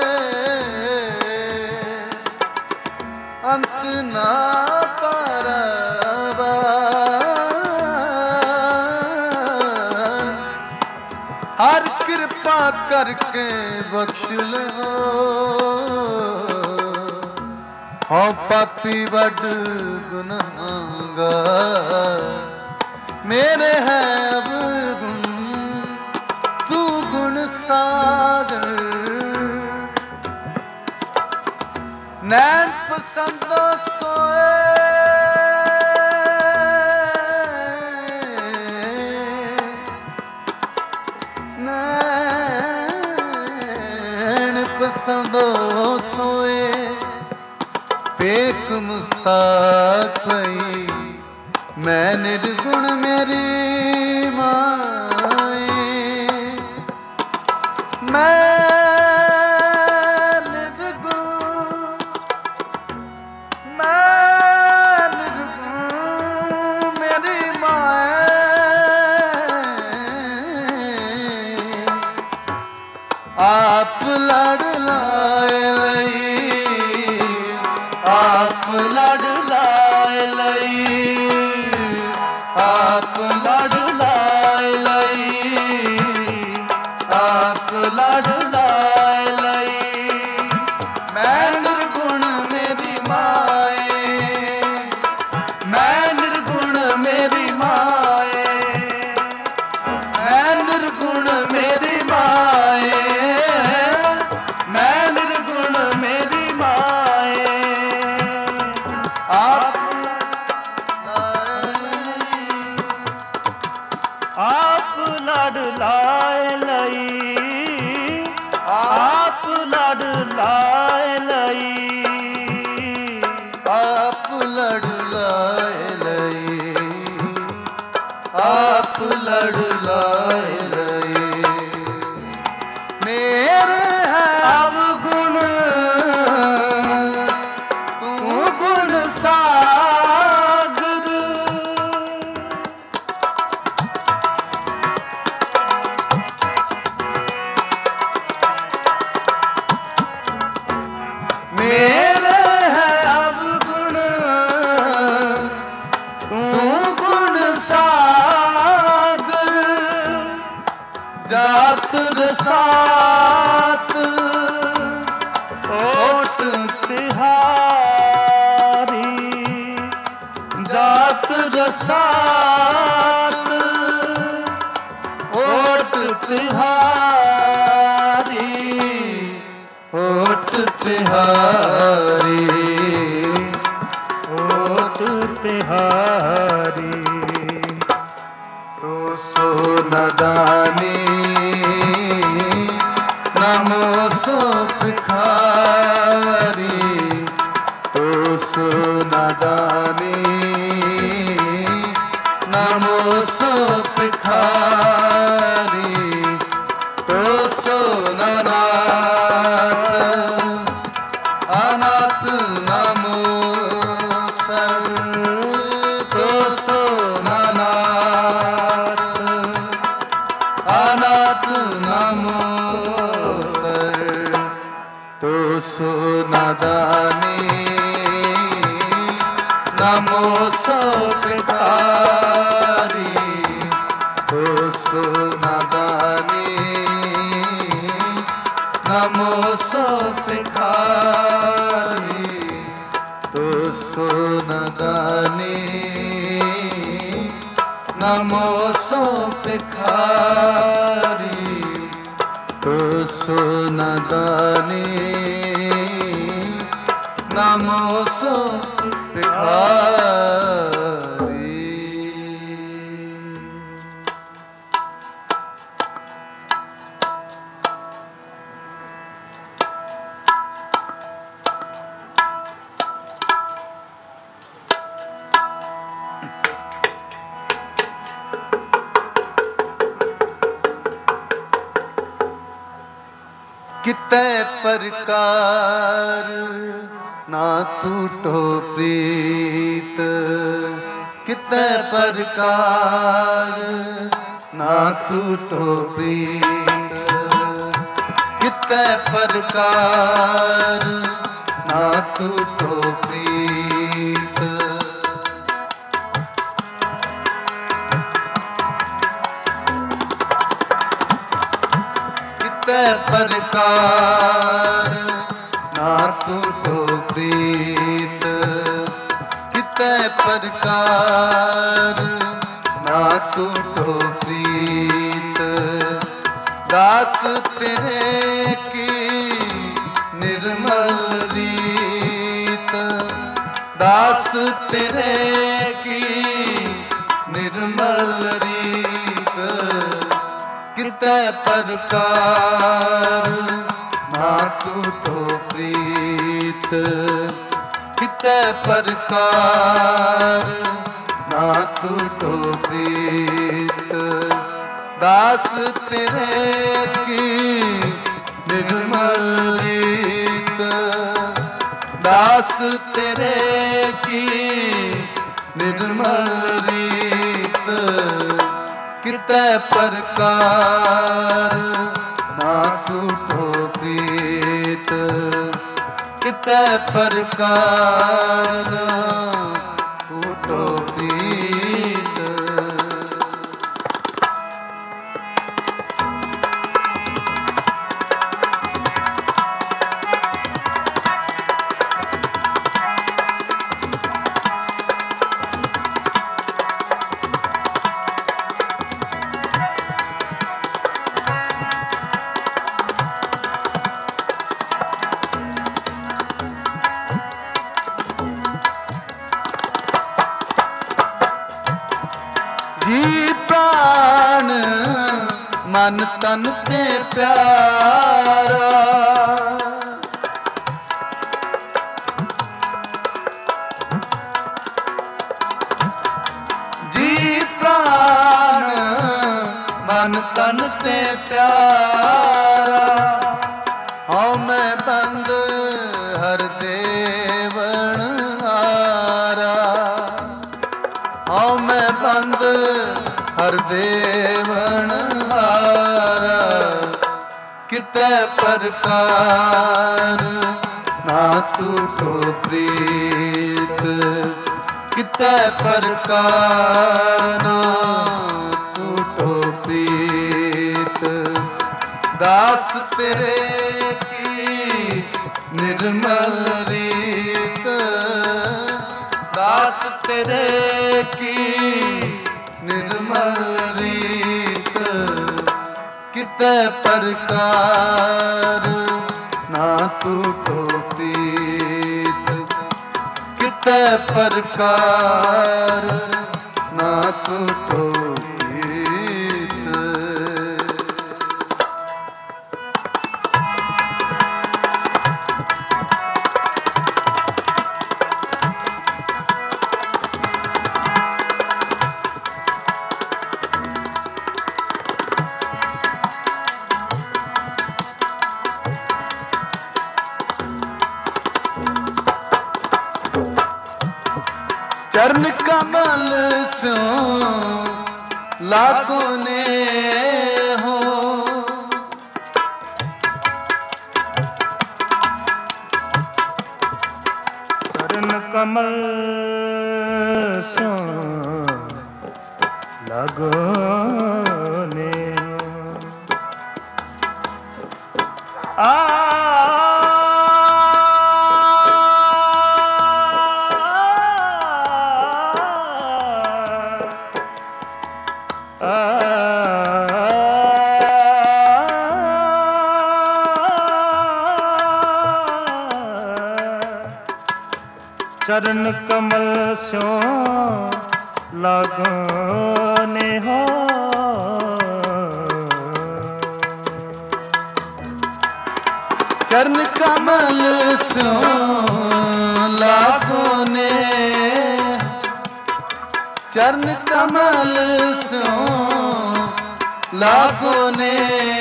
अंत ना पारावा। हर कृपा करके बख्श लो। हो पापी बड़ गुनाहगार। मेरे है अवगुण तू गुण सागर। नैन पसंद सोए। नैन संदो सोए पेक मुस्ताक भई मैं निर्गुण मेरी माए मैं आप लड़ लाए लई आप लड़ लाए लई आप लड़ लाए लई आप लड़ लाए लई मैं निर्गुण मेरी माए मैं निर्गुण मेरी माए मैं निर्गुण मेरी माए लड़ लाए लई मेरे है अवगुण तू गुण सागर मेरे है अवगुण तू गुण सागर जात रसात ओट तिहारी जात रसात ओट तिहारी ओट तिहारी ओट तिहारी तो सो नदानी नमो सो भिखारी तो सो नदानी नमो सो भिखारी तो सो नाथ अनाथ नमो सर तो सो अनाथ नमो सर तो सो नादानी नमो सो भिखारी तो सो नादानी नमो सो भिखारी तो सो नादानी नमो सो भिखारी तो सो नादानी नमो सो भिखारी। कितै प्रकार ना टूटो प्रीत कितै प्रकार ना टूटो प्रीत कितै प्रकार ना टूटो प्रीत कितै प्रकार ना टूटो प्रीत कितै प्रकार ना टूटो प्रीत दास तेरे की निर्मल रीत दास तेरे की निर्मल रीत कितै प्रकार ना टूटो कितै प्रकार ना टूटो प्रीत। दास तेरे की निर्मल रीत, दास तेरे की निर्मल रीत। कितै प्रकार ना टूटो प्रीत, कितै प्रकार ना टूटो प्रीत। जी प्राण मन तन ते प्यारा, जी प्राण मन तन ते प्यारा। हऊँ मैं बंद हर देवण हारा, हऊँ मैं बंद हर देवण हारा। कितै प्रकार ना टूटो प्रीत, कितै प्रकार ना टूटो प्रीत। दास तेरे की निर्मल रीत, दास तेरे की निर्मल रीत। कितै प्रकार ना टूटो प्रीत, कितै प्रकार ना टूटो प्रीत। चरण कमल सो लागो ने हो, चरण कमल सो लागो ने हो। चरण कमल स्यो लागने हो, चरण कमल सो लागोने, चरण कमल सो लागोने।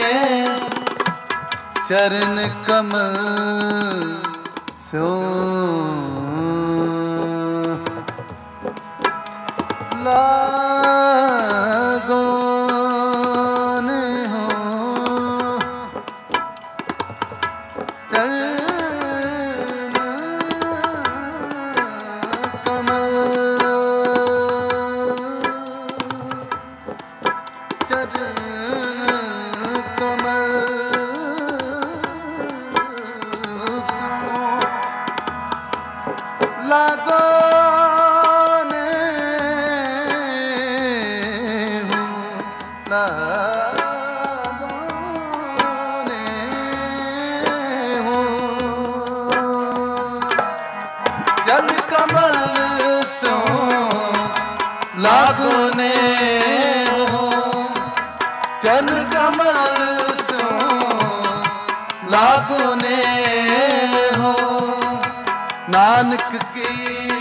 चरण कमल सो लागोने हो। चरण कमल, चरण कमल सो लागोने हो, लागोने हो। चरण कमल सो लागोने हो, चरण कमल सो लागोने हो। नानक की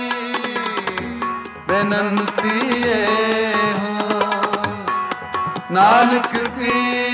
बेनंती हो, नानक की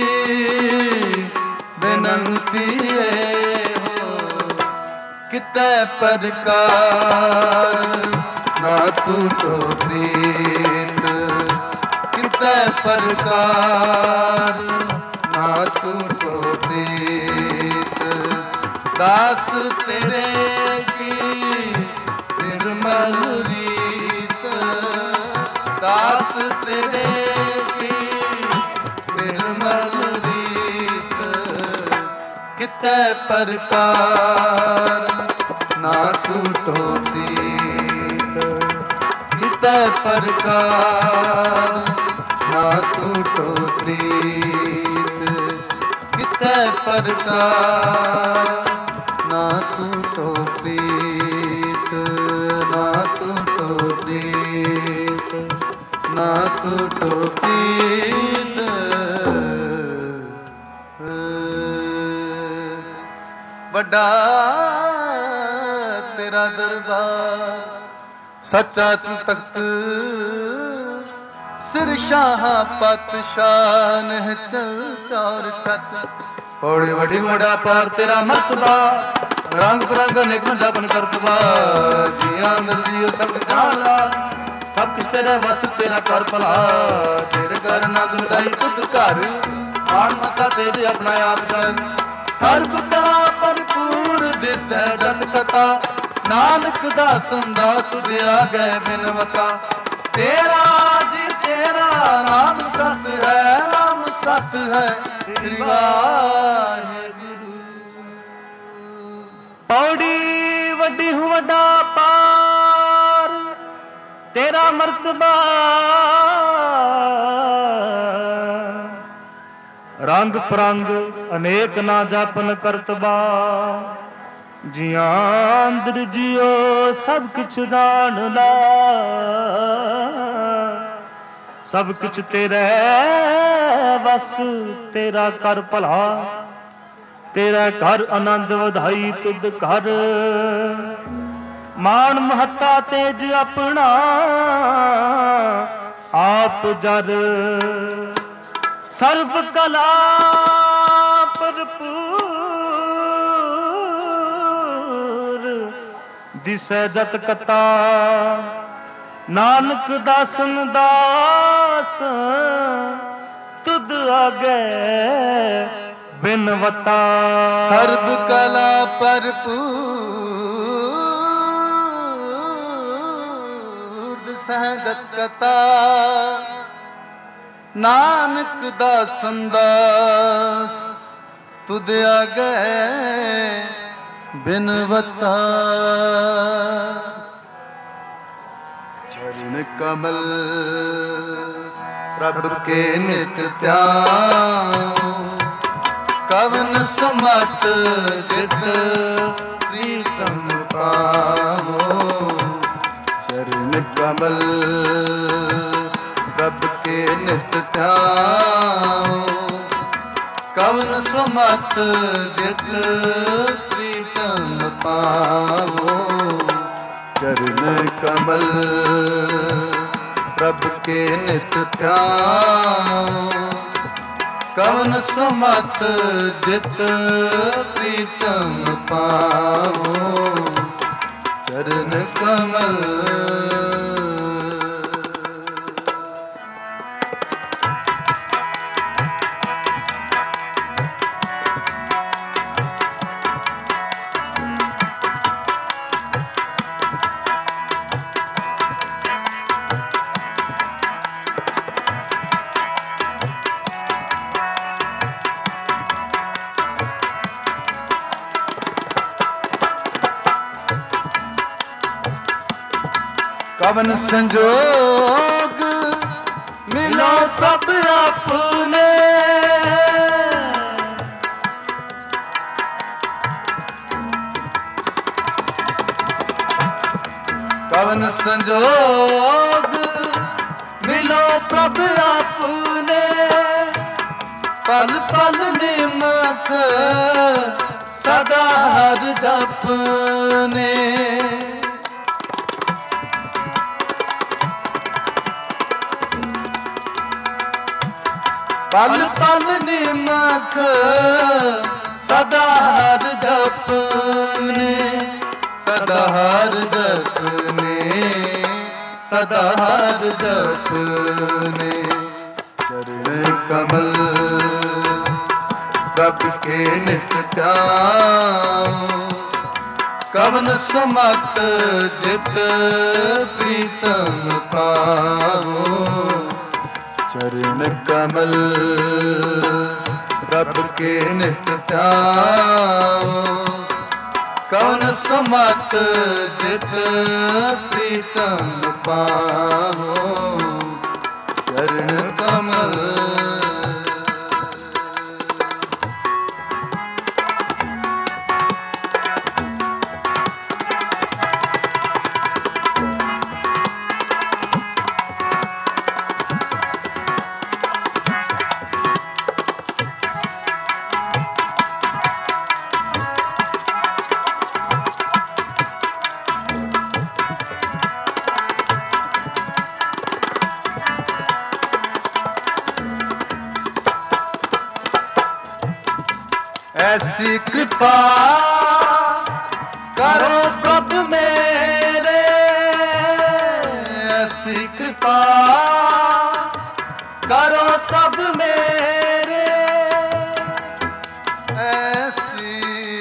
बेनंती हो। कितै प्रकार ना टूटो प्रीत, कितै प्रकार ना टूटो प्रीत। दास तेरे की निर्मल रीत, दास तेरे की निर्मल रीत। कितै प्रकार ना टूटो प्रीत, कितै प्रकार ना टूटो प्रीत। कितै प्रकार ना टूटो प्रीत, ना टूटो प्रीत, ना टूटो प्रीत। बड़ा तेरा दरबार, सच्चा तू तख्त, सिर शाह पातशाह है चल चौर चच। पौड़ी बड़ी बड़ा पार तेरा मर्तबा, रंग बिरंग अनेक मंडापन करतबा। जिया अंदर जियो सब साला, सब कुछ तेरा बस तेरा कर भला। तेरे घर नंद मिलाई खुद घर, आन माता तेरे अपना आप कर। सर्व कला भरपूर दिसै जग कथा, नानक दास दास तुझे आ गए बिनवता। तेरा जी तेरा नाम सत है, नाम सत है श्री वाहिगुरु। पौड़ी वड्डी हूँ वड्डा पार, तेरा मर्तबा रंग परंग अनेक ना जापन करतबा। जिया अंदर जियो सब कुछ दान ला, सब कुछ तेरे बस तेरा कर भला। तेरा घर आनंद वधाई तुद घर, मान महता तेज अपना आप जर। सर्व कला भरपूर दिसै जत कता, नानक दासन दास तुद आगे बिनवता। सर्व कला भरपूर सहजत कथा, नानक दासन दास तुद आगे बिनवता। चरण कमल प्रभु के नित ध्यान, कवन सुमत जित प्रीतम पावो। चरण कमल प्रभु के नित ध्यान, कवन सुमत जित प्रीतम पावो। चरण कमल प्रभु के नित ध्यान, कवन सुमत जित प्रीतम पावो। चरण कमल कवन संजोग मिलो तब अपने, कवन संजोग मिलो तब अपने। पल पल निमक सदा हर दपने, ਪਲ ਪਲ ਨਿਮਕ ਸਦਾ ਹਰ ਜਪਨੇ, ਸਦਾ ਹਰ ਜਪਨੇ, ਸਦਾ ਹਰ ਜਪਨੇ। ਚਰਨ ਕਮਲ ਪ੍ਰਭ ਕੇ ਨਿਤ ਧਿਆਉ, ਕਵਨ ਸਮਤ ਜਿਤ ਪ੍ਰੀਤਮ ਪਾਵੋ। ਚਰਨ ਕਮਲ ਪ੍ਰਭ ਕੇ ਨਿਤ ਧਿਆਉ, ਕਵਨ ਸਮਤ ਜਿਤ ਪ੍ਰੀਤਮ ਪਾਵੋ। ਚਰਨ ਕਮਲ ऐसी कृपा करो प्रभु मेरे, ऐसी कृपा करो प्रभु मेरे, ऐसी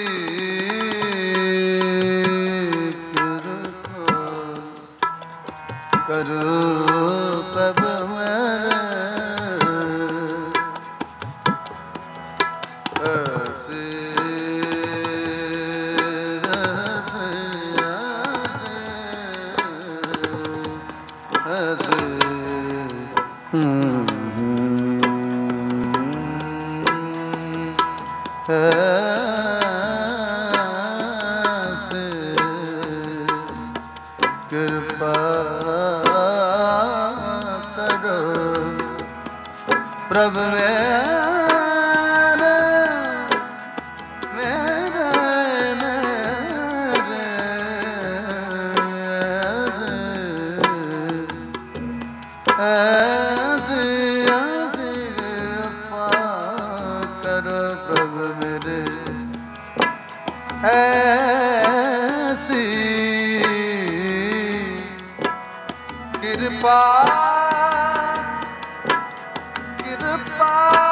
कृपा करो प्रभु मेरे। कृपा करो प्रभु मेरे, मेरे मेरे ऐसी ऐसी कृपा करो प्रभु मेरे, ऐसी कृपा कृपा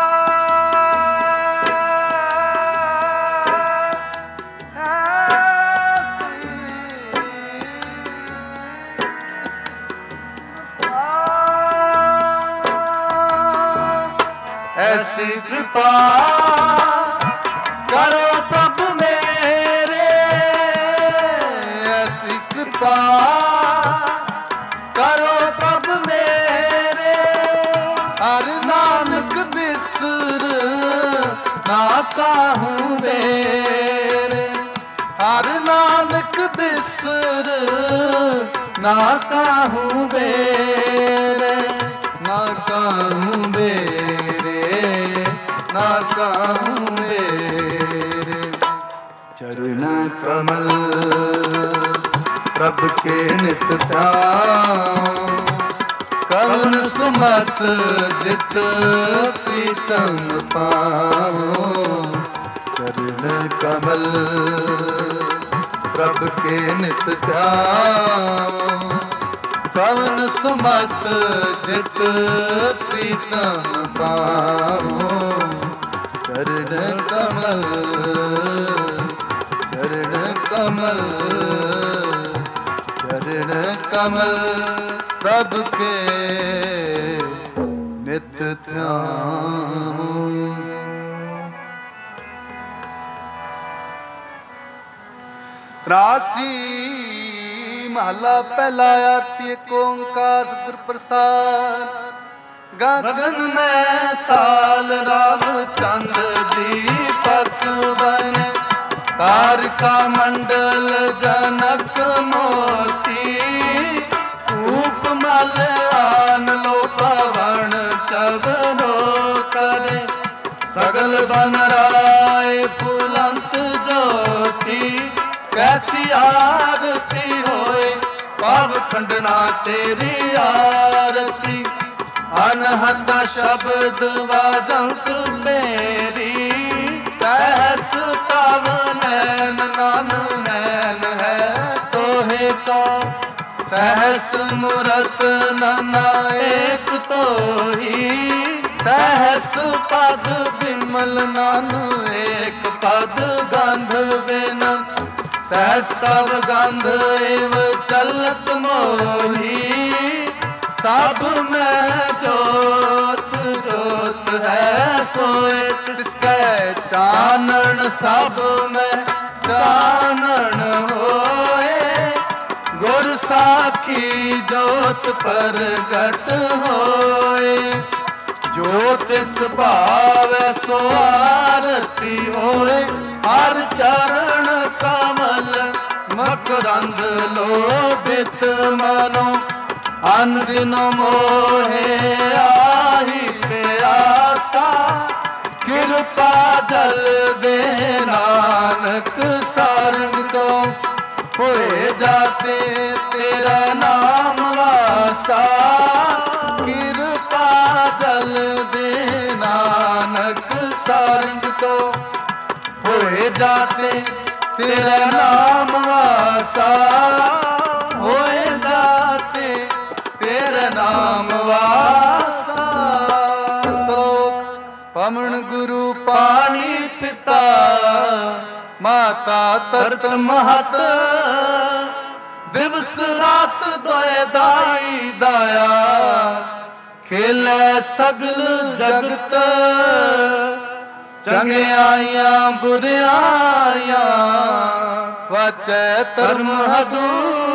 ऐसी कृपा करो प्रभु मेरे, ऐसी कृपा करो प्रभु मेरे। हर नानक बिसर ना काहूँ मेरे, हर नानक बिसर ना काहूँ मेरे, ना काहूँ मेरे, ना काहूँ मेरे। चरण कमल प्रभ के नित ध्यान, कवन सुमत जित प्रीतम पावो। चरण कमल प्रभ के नित ध्यान, कवन सुमत जित प्रीतम पावो। चरण कमल चरण कमल चरण कमल प्रभु के नित ध्यान। रासी महला पहला आरती एक ओंकार सतगुर प्रसाद। गगन में ताल राम चंद दीपक बन, तारका मंडल जनक मोती। धूप मल आन लो पवन चवरो करे, सगल बन राय फुलंत ज्योति। कैसी आरती होए पाव खंडना तेरी आरती। ਅਨਹਤ ਸ਼ਬਦ ਵਾਜੰਤ ਮੇਰੀ ਸਹਸ ਤਵ ਨੈਨ ਨਾਮ ਨੈਨ ਹੈ ਤੋਹੇ ਕੋ सहस मूरत नाना एक तोही सहस पद विमल नानु एक पद गंध बिन सहस तब गंध एव चलत मोही सब में जोत जोत है सोए तिसके चानन सब में चानन होए गुर साखी जोत प्रगट होए जोत सुभाव सो आरती होए हर चरण कमल मकरंद लोभित मनो अन दिन मोहे आही प्यासा कृपा जल दे नानक सारंग को होए जाते तेरा नाम वासा कृपा जल दे नानक सारंग को होए जाते तेरा नाम वासा होए जाते तेरा नाम वासा। श्लोक पमन गुरु पानी पिता माता तरत महत दिवस रात दोए दाई दाया खेले सगल जगत चंगियाइयां बुरियाइयां वचै धर्म हदू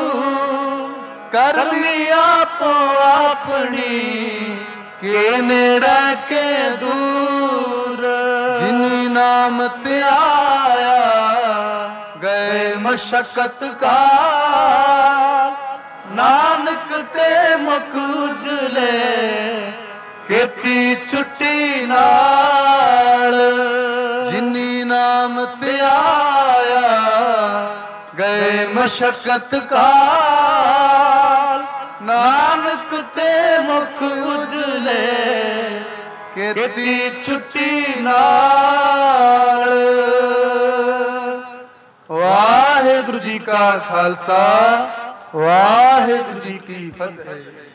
कर ली आपो अपनी के नेड़े के दूर जिनी नाम त्याया गए मशक्कत का नानक ते मुख उजले खेती छुट्टी नाल जिनी नाम त्याया गए मशक्कत का नानक ते मुख उजले खेती छुट्टी नाल। वाहिगुरु जी का खालसा वाहिगुरु जी की फतेह।